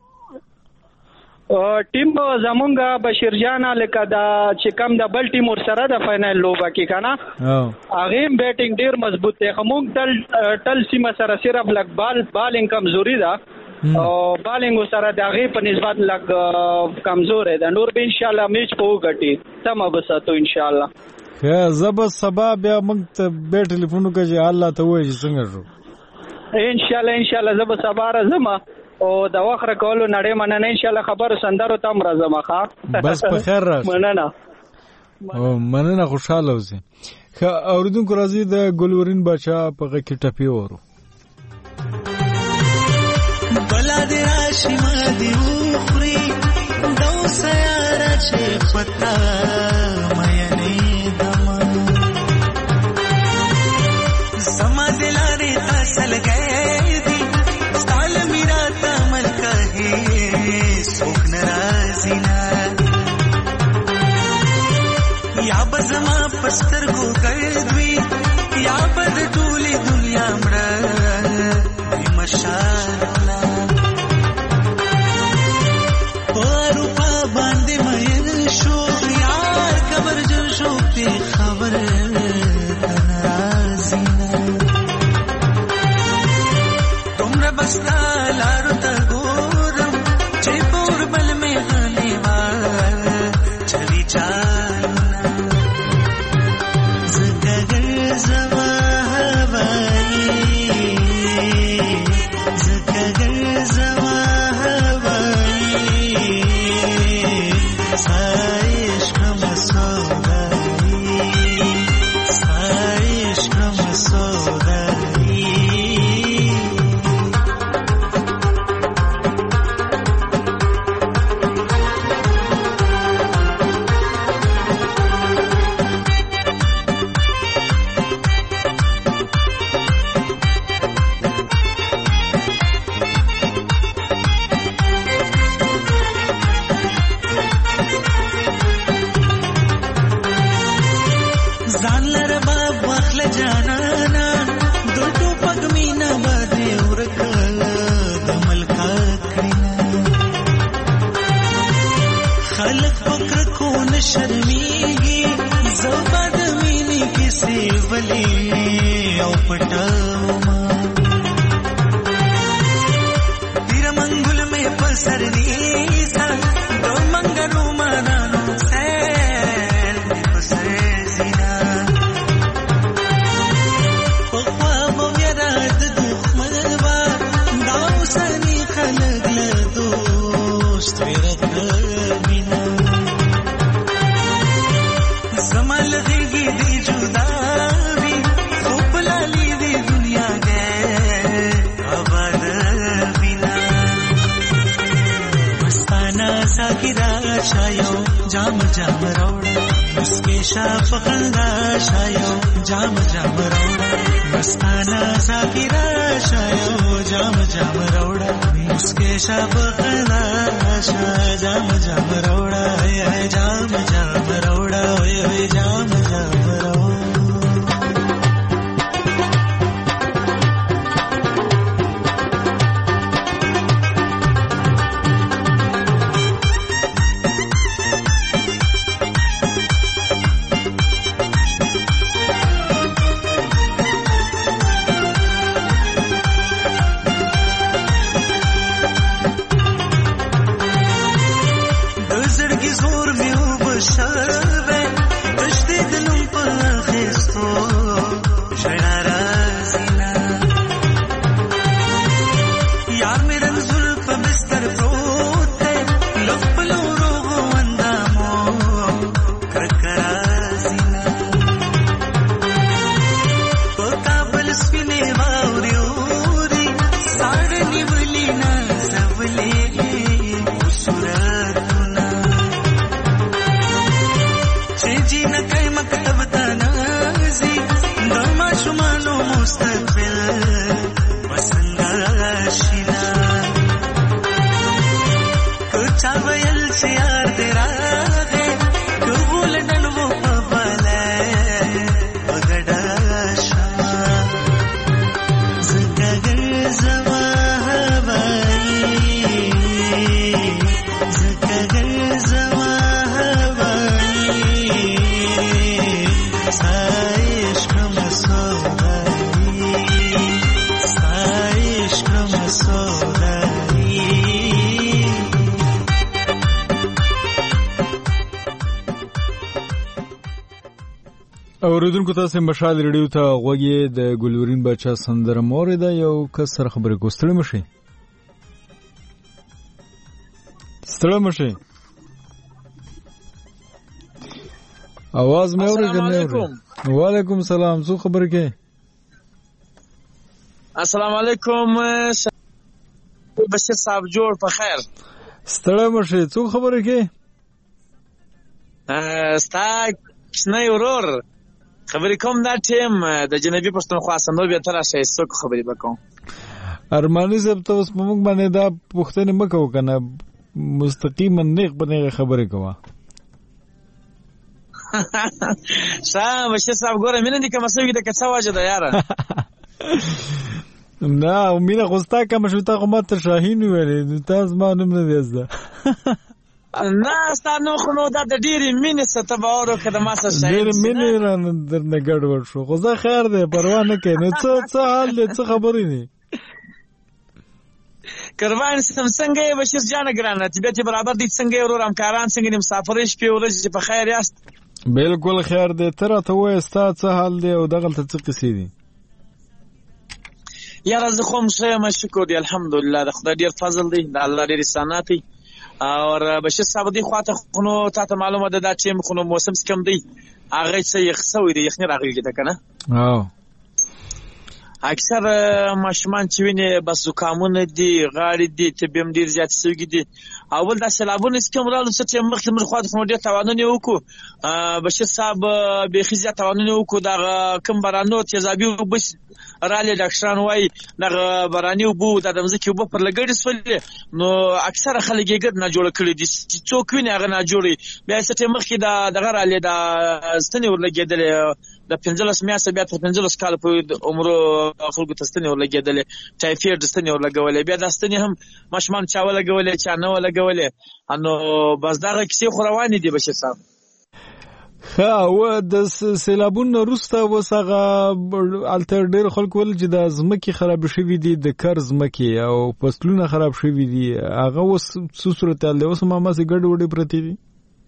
ټیم زمونږ بشیر جانه لکه دا چې کم د بل ټیم ورسره د فاینل لوبه کې که نه، هغې هم بیټینګ ډېر مضبوط دی. خو مونږ ټل ټل سیمه سره صرف لږ بال بالینګ کمزوري ده، او بالینګ سره د هغې په نسبت لږ کمزوری ده. نور به انشاءالله میچ په وګټي، تمه به ساتو انشاءالله. ښه، زه به سبا بیا موږ ته بیا ټلیفون وکړه چې حال راته ووایي چې څنګه شو. انشاءالله انشاءالله زه به سبا راځم، او د وخت راکولو نړۍ مننه. انشاءالله خبرو سندرو ته هم راځم. ښه بس په خیر راشه. مننه مننه، خوشحاله اوسئ. ښه اورېدونکو راځي د ګلورین باچا په غږ کې ټپې وورو. بلا دی راشی ما دی اخری دو سیارا چه خطا مینی دما زما دلاری تا सलगे दी स्टाल मेरा तमल कहे सोख नाराजी ना या बजमा पस्तर को गर्दवी या बद टूली दुनिया मड़ा मशाला रूपा बांधे मयन शो यार कबर जो शो पे खबर तुमरा बस्ता लारो तगोरम जयपुर बल में आने वाला चली चालना जगगर जवा हवाई जगगर जवा हवाई साइश कम सौदाई साइश कम सौदाई शर्मीगी ज़बाद मीनी किसी वली औ पटामा तेरा मंगुल में पसरनी सा दो मंगलों मानानो सैर पसरे जिना पक्वा बोयराद दुख मरवा गाँव सनी खलग दोस्त तेरा बिना कमल देगी दी जुदावी खूब लाली दी दुनिया गए आबाद बिना मस्ताना सा गिरा शायो जाम जाम रोड़ा उसके शाफ खंगा शायो जाम जाम रोड़ा मस्ताना सा गिरा शायो जाम जाम रोड़ा उसके शाफ खंगा शा जाम जाम रोड़ा है जाम जाम रोड़ा है जाम जाम रोड़ा اوریدونکو تاسو مشال ریډیو ته غوږی د ګلورین بچا سندره مور ده یو کس سره خبرې کوستل مشي ستړي مشي आवाज مې اورېږي وعلیکم سلام څو خبر کې السلام علیکم بشیر صاحب جوړ په خیر ستړي مشي څو خبر کې ستا کښنی ورور خبرې کوم دا ټیم د جنوبي پښتونخوا سندو به تر شایسته خبرې وکم. ارماني صاحب ته اوس موږ باندې دا پوښتنه مکو کنه مستقیما نیغ باندې خبرې کوه. شاه بشیر صاحب ګوره مینه دې کوم څه وي د کڅا واجه ده یاره. نه مینه غوستا کوم شو ته کومه شاهین ویلې تاسو ما نوم نه دیزده. نه ستانو خو نو دا د ډېرې مینې څه تباورو که د ما څه شاهین ډېرې مینې رانه درنه ګډوډ شو خو زه خیر دی پروا نه کوې نو څه څه حال دی څه خبرې دي. کروان سم څنګه یې بشیر جانه ګرانه طبیعت برابر دي څنګه یې ورور همکاران څنګه دي مسافرۍ شپې ورځې په خیر یاست؟ بالکل خیر دی ته راته ووایه ستا څه حال دی او دغلته څه قصې دي؟ یاره زه خو هم ښه یم شکر دی الحمدلله د خدای ډېر فضل دی د الله ډېر احسانات دی. او بشیر صاحب دې خواته خو نو تا ته معلومه ده دا ټیم خو نو موسم څه کم دی هغه څه یخ سوی دی یخني راغلي ده که نه؟ او اکثر ماشومان چې وینې بس زکامونه دي غاړې دي طبي هم ډېر زیات سوي دي. اول دا سیلابونه چې کوم راغلل څه ټیم مخکې موږ خواته خو نو ډېر تاوانونه یې وکړو. بشیر صاحب بیخي زیات تاوانونه یې وکړو. دغه کوم بارانو تیزابي اوبه راغلې ډاکټران وایي دغه باراني اوبه دا د مځکې اوبه پر لګړې سولې نو اکثره خلک یې ګډ ناجوړه کړي دي چې څوک ویني هغه ناجوړې. بیا څه ټیم مخکې دغه راغلې دا ستنې ورلګېدلې د پنځلس میاشتې بیا تر پنځلس کاله پورې عمرو خلکو ته ستنې ورلګېدلې ټایفاید ستنې ورلګولې بیا دا ستنې هم ماشومان چا ولګولې چا نه ولګولې نو بس دغه کیسې خو روانې دي بشیر صاحب. ښه و د سیلابونو وروسته اوس هغه هلته ډېر خلکو ویل چې د ځمکې خراب شوي دي د کر ځمکې او فصلونه خراب شوي دي هغه اوس څه صورتحال دی اوس هم هماسې ګډې وډې پرتې دي؟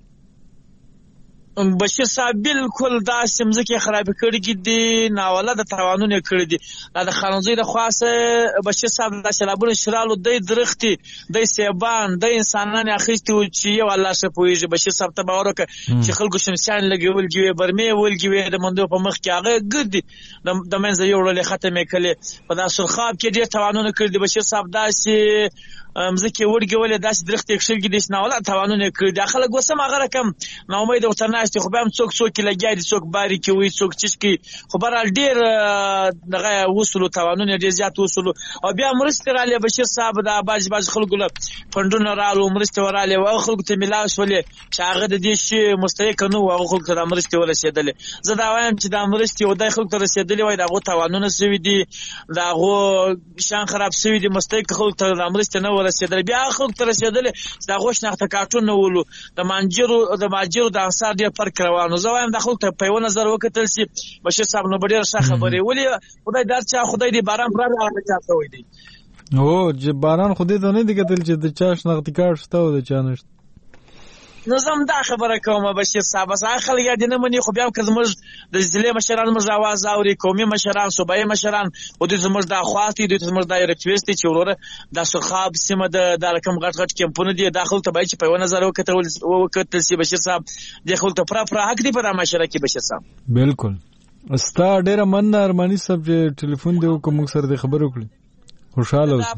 بشیر صاحب بالکل داسې مځکې خرابې کړي دي ناوله د تاوانونه کړي دي. دا د خانزوی د خاصه بشیر صاحب د سیلابونو شرالو دی درختي دی سیبان دی انسانان اخیستي چې یو الله ښه پوهېږي. بشیر صاحب ته باور وکړه چې خلکو شمسیان لګولګي وې برمې ولګي وې د مندو په مخ کې هغه ګردي د منځه یوړلې ختمې کړلې په دا سرخاب کې ډېر تاوانونه کړي دي. بشیر صاحب داسې مځکې وړګولې داسې درختې کښلګي دي چې ناوله تاوانونه کړي دي. خلک اوس هم هغه رقم ناامید ورته ناست دي خو بیا هم څوک څوک یې لګیا دي څوک باري کې وي څوک چیش کې خو بهرحال ډېر دغه وصلو تاوانونه ډېر زیات وصلو. او بیا مرستې راغلې بشیر صاحب د بعضې بعضې خلکو له فنډونه راغلو مرستې ورغلې او هغه خلکو ته میلاو شولې چې هغه د دې شي مستحقه نه وو هغه خلکو ته دا مرستې ورسېدلې. زه دا وایم چې دا مرستې او دای خلکو ته رسېدلې وای د هغو تاوانونه سوي دي د هغو شان خراب سوي دي مستحق خلکو ته دا مرستې نه ورسېدلې. بیا هغه خلکو ته رسېدلې چې د هغو شناخته کارټون نه ولو د مانجرو د ماجرو د انصار ډېر فرق روانو. زه وایم دا خلکو ته په یوه نظر وکتل شي بشیر صاحب نو به ډېره ښه خبرې ولې خدای در چا خدای دې باران پر هغه چا شوی دی. هو چې باران خو دې ته نه دي کتل چې د چا شناختي کارت شته او د چا نشته. نو زه هم دا خبره کوم بشیر صاحب بس هغه خلک یې نه مني خو بیا هم که زموږ د ضلعې مشران زموږ اواز اوري قومي مشران صوبایي مشران خو دوی زموږ دا خواست دي دوی ته زموږ دا ریکویسټ دی چې وروره دا سرخاب سیمه د دا رقم غټ غټ کیمپونه دي دا خلکو ته باید چې په یوه نظر وکتل شي بشیر صاحب دې خلکو ته پوره پوره حق دی په دا معاشره کې بشیر صاحب. بالکل ستا ډېره مننه ارماني صاحب چې ټلیفون دې وکړو موږ سره دې خبرې وکړې خوشحاله اوسې.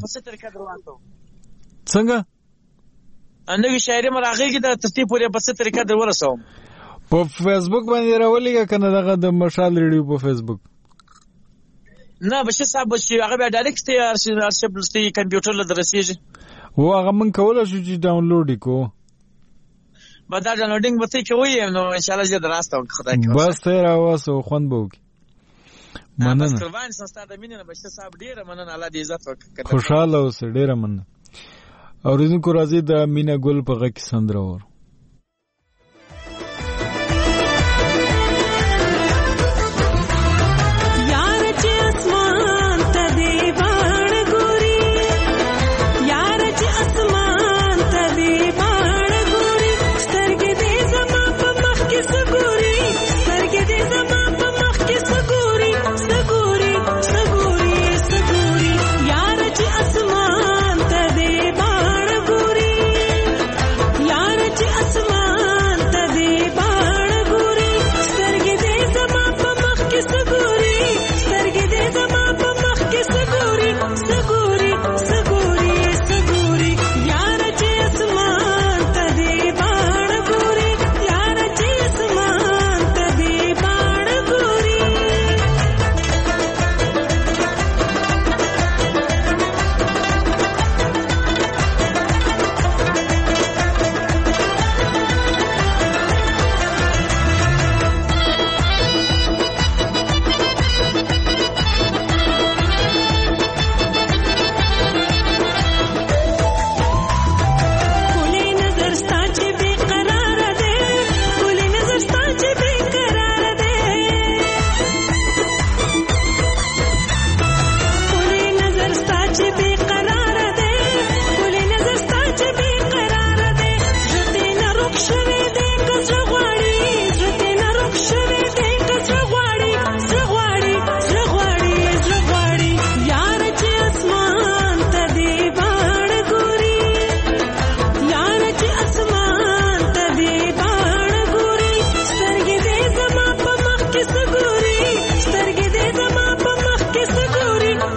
څنګه نوې شاعري مې راغېږي د ترتیب پورې په څه طریقه در ورسوم؟ په فیسبوک باندې راولېږه که نه دغه د مشال ریډیو په فیسبوک؟ نه بشیر صاحب چې هغه بیا ډایرکټ ارشیف لستی کمپیوټر له درسېږي هو هغه موږ کولی شو چې ډاونلوډ یې کوو به دا ډاونلوډینګ به ته یې کوئ نو انشاءالله زه در راستوم خدای کوي بس ته یې راواسه خوند به وکړي. مننه بس قربان سم ستا د مینې نه بشیر صاحب ډېره مننه الله دې عزت وکړي. خوشحاله اوسه ډېره مننه. اوریدونکو راځي د مینا ګل په غږ کې سندره واورو. यार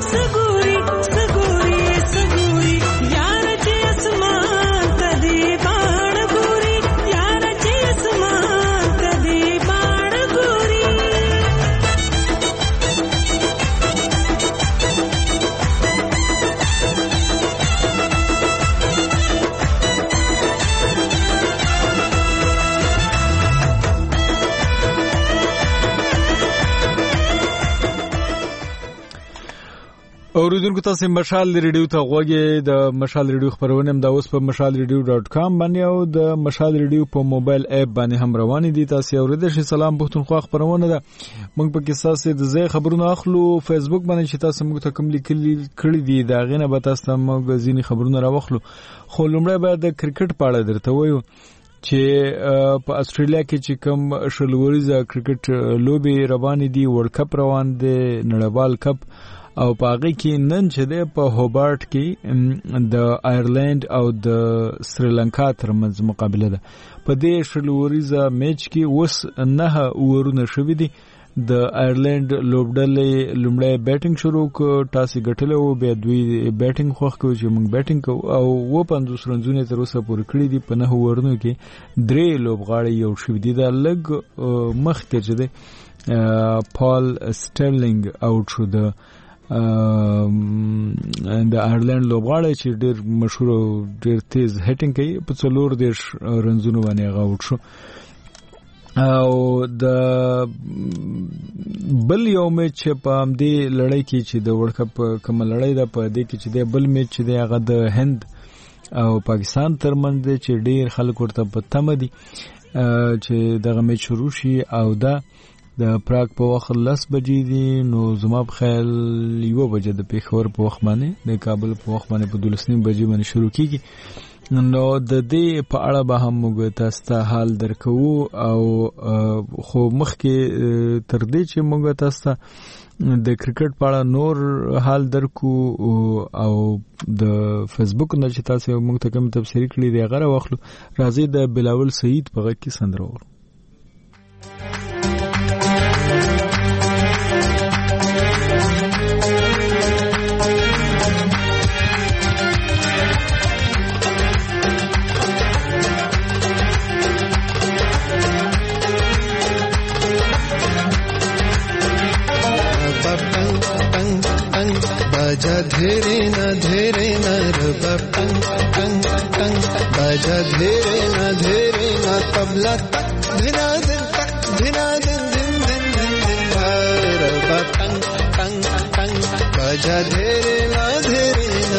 اوریدونکو تاسو مشال ریډیو ته غوږی د مشال ریډیو خبرونه هم د اوس په مشال ریډیو ډاټ کام باندې او د مشال ریډیو په موبایل اپ باندې هم روان دي. تاسو اوریدل شئ. سلام پښتونخوا خبرونه ده. موږ په کې تاسو د زی خبرونه اخلو. فیسبوک باندې چې تاسو موږ ته کوم لیکلي کړی دي دا غینه به تاسو موږ ځینی خبرونه راوخلو. خو لومړی به د کرکټ په اړه درته وایو چې په استرالیا کې چې کوم شلوريزه کرکټ لوبي روان دي. ورلد کپ روان دي، نړیوال کپ، او پاغه کې نن چې ده په هوبارت کې د آیرلند او د سریلانکا ترمنځ مقابله ده. په دې شلوريزه میچ کې وس نه اورونه شوې دي. د آیرلند لوبډلې لومړی بیټینګ شروع کړ، ټاس ګټلو، بیا دوی بیټینګ خوښ کړ چې موږ بیټینګ کوو او و پنځوس رنونه تر اوسه پورې کړی دي. په نه اورونو کې درې لوبغاړي یو شوې دي. دا لږ مخکې چې ده پال سټرلینګ اوټ شو د د آیرلند لوبغاړی چې ډېر مشهور او ډېر تیز هټینګ کوي په څلور دیرش رنزونو باندې هغه اوټ شو. او د بل یو میچ په همدې لړۍ کې چې د ورلد کپ کومه لړۍ ده په دې کې چې د بل میچ چې دی هغه د هند او پاکستان ترمنځ دی چې ډېر خلک ورته په تمه دي چې دغه میچ شروع شي. او دا د پراګ په وخت لس بجې دي، نو زما په خیال یو بجې د پیښور په وخت باندې، د کابل په وخت باندې په دولس نیم بجې باندې شروع کیږي. نو د دې په اړه به هم موږ تاسو ته حال درکو. او خو مخکې تر دې چې موږ تاسو ته د کرکټ په اړه نور حال درکو او د فیسبوک نه چې تاسو موږ ته کوم تبصرې کړې دي هغه واخلو. راځي د بلاول سعید په غږ کې سندره وورو. बाजा धेरे न धेरे न रबा टंग टंग टंग बाजा धेरे न धेरे न तबला तक धिना दिन तक धिना दिन दिन दिन दिन दिन रबा टंग टंग टंग बाजा धेरे न धेरे न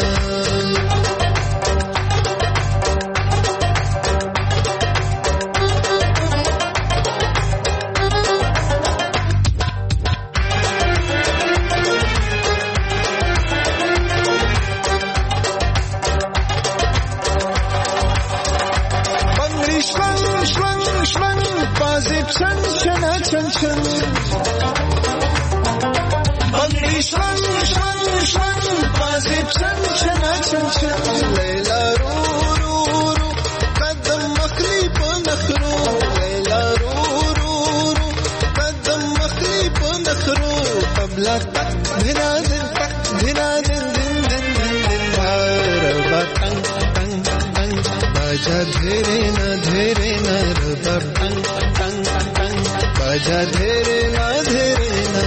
Bangri shang shang shang pazib chan chana chan chan Layla ru ru ru kadam makhli pa nakhru Layla ru ru ru kadam makhli pa nakhru tabla tak dhina din tak dhina din din din din din Raba tang tang tang baja dhere na dhere na raba tang tang tang baja dhere na dhere na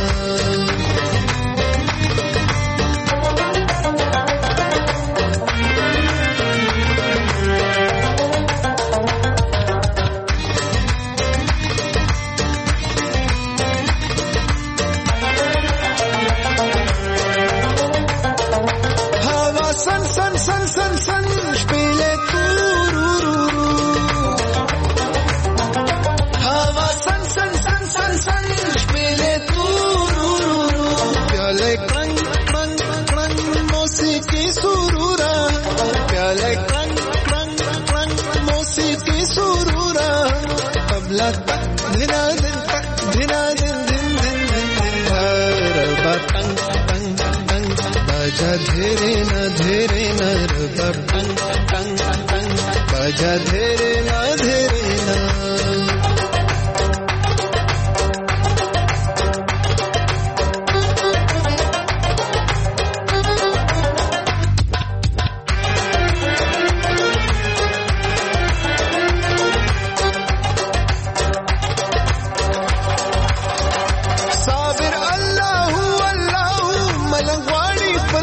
dhere na dhere na raba tang tang tang baja dhere na dhere na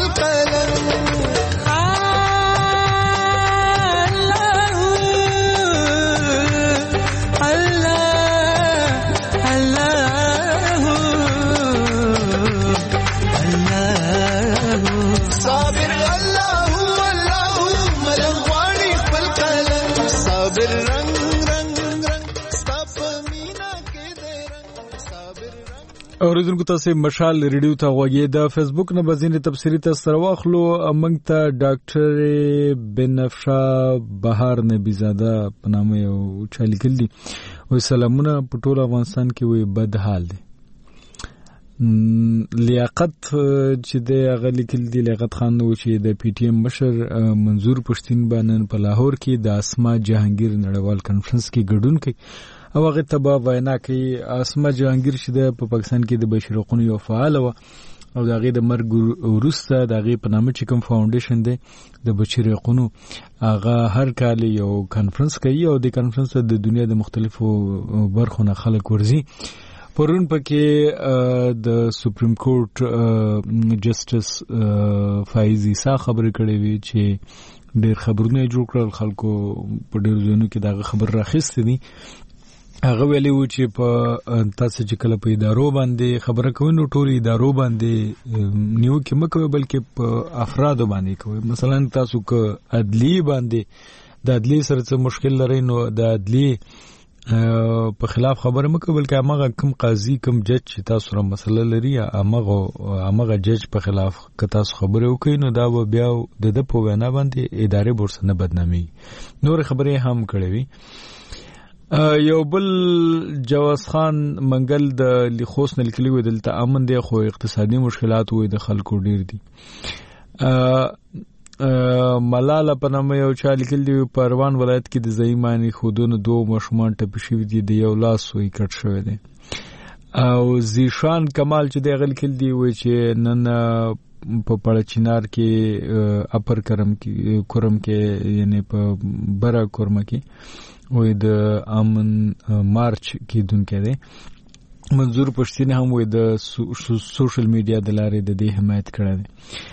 بالقلم اوریدونکو تاسو مشال ریډیو ته غوږی د فیسبوک نه بزینه تفسیری ته سره واخلو امنګ ته ډاکټر بنفشا بهار نبی زاده په نامه یو چالي کړي او سلامونه په ټول افغانستان کې وي بد حال دي لیاقت چې د غلی کړي لیاقت خان نو چې د پی ټی ایم مشر منظور پښتين باندې په لاهور کې د اسما جهانگیر نړیوال کانفرنس کې ګډون کوي او هغه تبا وینا کوي اسما جهانگیر چې د پاکستان کې د بشري حقوقو یو فعال و او دغه د مرګ وروسته دغه په نامه چې کوم فاونډیشن دی د بشري حقوقو هغه هر کال یو کانفرنس کوي او د کانفرنس د دنیا د مختلفو برخو نه خلک ورزي پرون پکې د سپریم کورټ جسټس فایز عیسی خبرې کړې وی چې ډېر خبرونه جوړ کړل خلکو په ډېر ځینو کې دغه خبر راخېستې دي هغه ویلي و چې په تاسو چې کله په ادارو باندې خبره کوئ نو ټول ادارو باندې نیو کې مکوئ بلکې په افرادو باندې کوئ مثلا تاسو که عدلی باندې د عدلی سره څه مشکل لرئ نو د عدلی په خلاف خبره مکوئ بلکې هغه کوم قاضي کوم جج چې تاسو سره مسله لري هغه هغه جج په خلاف که تاسو خبره وکړئ نو دا به بیا د د په وینا باندې ادارې بورسنه بدنامي نور خبرې هم کړې وي یو بل جواز خان منګل د لخوس نه لیکلي و دلته امن دی خو اقتصادي مشکلات وي د خلکو ډیر دي ملاله په نامه یو چا لیکل دی پروان ولایت کې د زېمانی خودونو دوه مشمان ټپي شوي دي د یو لاس وې کټ شوی دی او زیشان کمال چې د غل کل دی و چې نن په پړچینار کې اپر کرم کې کورم کې یعنی په برا کورم کې وې د امن مارچ کې دونکو دی منظور پښتين هم وې د سوشل میډیا د لارې د دې حمایت کړی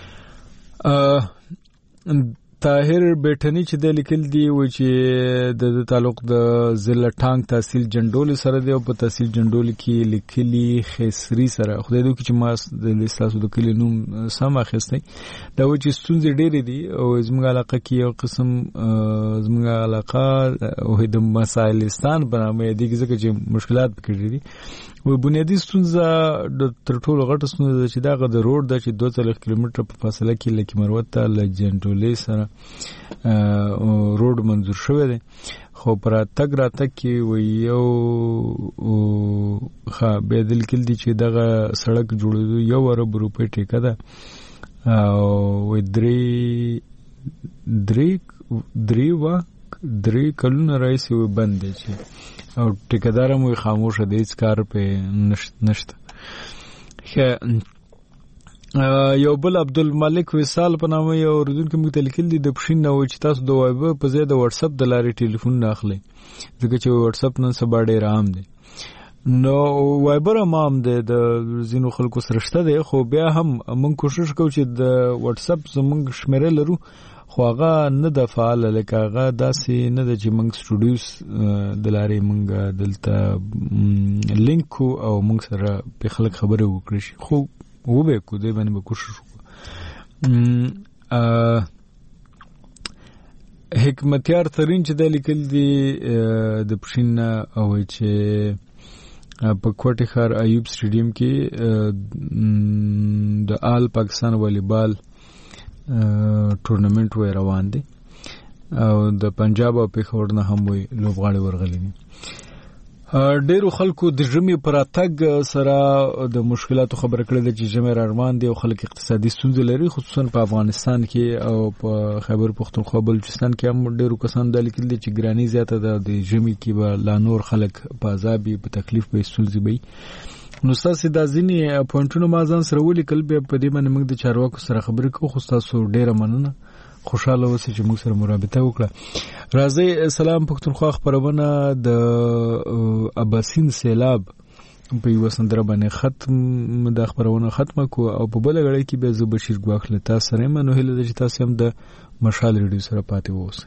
دی طاهر بیٹنی چې د لیکل دی و چې د تعلق د ضلع ټانګ تحصیل جندول سره دی او په تحصیل جندول کې لیکلي خسري سره خدای دې چې ما د لیستاسو د کلی نوم سم اخیستی دا و چې ستونزې ډېرې دي او زموږ علاقه کې یو قسم زموږ علاقه او د مسایلستان په نامه دی ځکه چې مشکلات پکې دي و بنیادی ستونزه د تر ټولو غټه ستونزه چې دا غد روډ د چې دوه څلور کیلومتره په فاصله کې لکه مروت ته لجنډولې سره روډ منظور شوی دی خو پر تګ را تک کې و یو خا به دل کل دي چې دغه سړک جوړېدو یو ارب روپې ټیکه ده او درې درې درې وا درې کلونه راځي و بند دي چې او ټیکدار مو خاموشه دي هیڅ کار په نشته خه یو بل عبدالملک وصال په نامه یو اردن کې مختلف دي د پښین نو چې تاسو د وایبر په ځای د واتس اپ د لارې ټلیفون نه اخلي ځکه چې واتس اپ نن سبا ډېر عام دي نو وایبر هم عام دي د زینو خلکو سره شته دي خو بیا هم موږ کوشش کوو چې د واتس اپ زموږ شمیره لرو خو هغه نه د فعال لکه هغه داسې نه د چې موږ سټوډیوز د لارې موږ دلته لینک او موږ سره په خلک خبرې وکړي شي خو و به کو دې باندې به کوشش وکړو حکمتیار ترين چې د لیکل دي د پښین او چې په کوټه خار ایوب سټیډیم کې د آل پاکستان والیبال ټورنمنت و روان دي او د پنجاب او پیښور نه هم وي لوبغاړي ورغلي دي ډېرو خلکو د ژمي پر اتګ سره د مشکلاتو خبره کړې ده چې ژمي روان دي او خلک اقتصادي ستونزې لري خصوصا په افغانستان کې او په خیبر پختونخوا بلوچستان کې هم ډېرو کسان د لیکل دي چې ګرانی زیاته ده د ژمي کې به لا نور خلک په عذاب په تکلیف به ستونزې وي نو تاسو د ځینې پوینټونو ما ځان سره ولیکل به په دې باندې موږ د چارواکو سره خبرې کوو خو تاسو ډېره مننه خوشاله اوسئ چې موږ سره مرابطه وکړه راځي سلام پښتونخوا خبرونه د اباسین سیلاب په یو سندره باندې ختم د خبرونه ختمه کو او په بل غړی کې به زه بشیر ګواخ لتا سره منو هله د تاسو هم د مشال ریډیو سره پاتې ووسئ.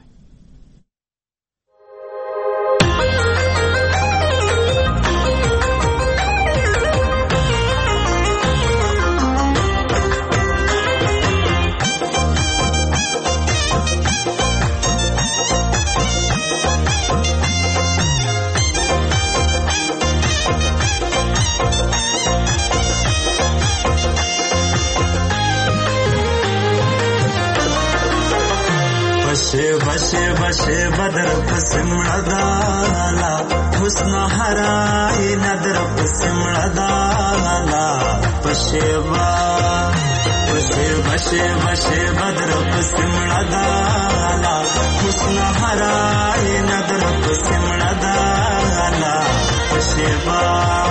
بشه بشه بدر پسمړه دالا حسن هراي ندر پسمړه دالا بشه با بشه بشه بشه بدر پسمړه دالا حسن هراي ندر پسمړه دالا بشه با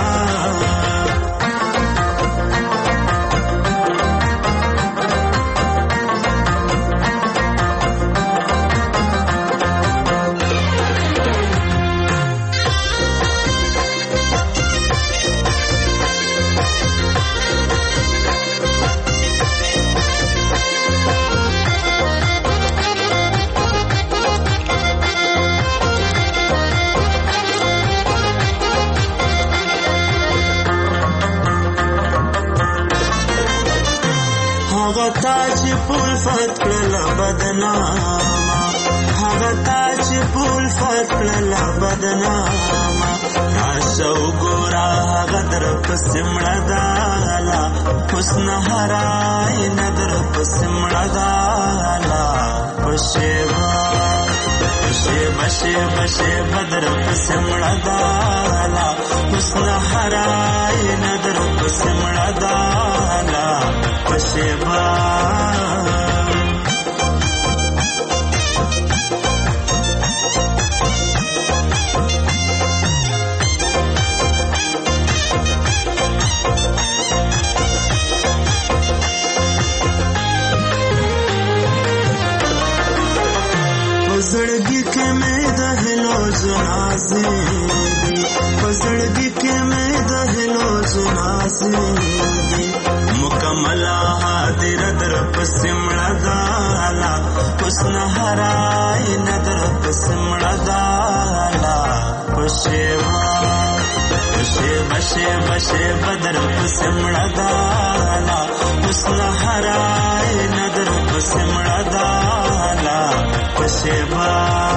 تاج پول فت کړل بدناما هغه تاج پول فت کړل بدناما راشو ګورا غدر پسمړه دالا حسن هراي ندر پسمړه دالا بشوا بشه بشه بشه بدر پسمړه دالا حسن هراي ندر پسمړه دالا بشوا پزړګي کې مې د هلو جنازې دي پزړګي کې مې د هلو جنازې دي مکمل حاضر در پسمړه دالا حسن هراي ندر پسمړه دالا بشوا بشه بشه بشه بدر پسمړه دالا حسن هراي ندر پسمړه دالا بشوا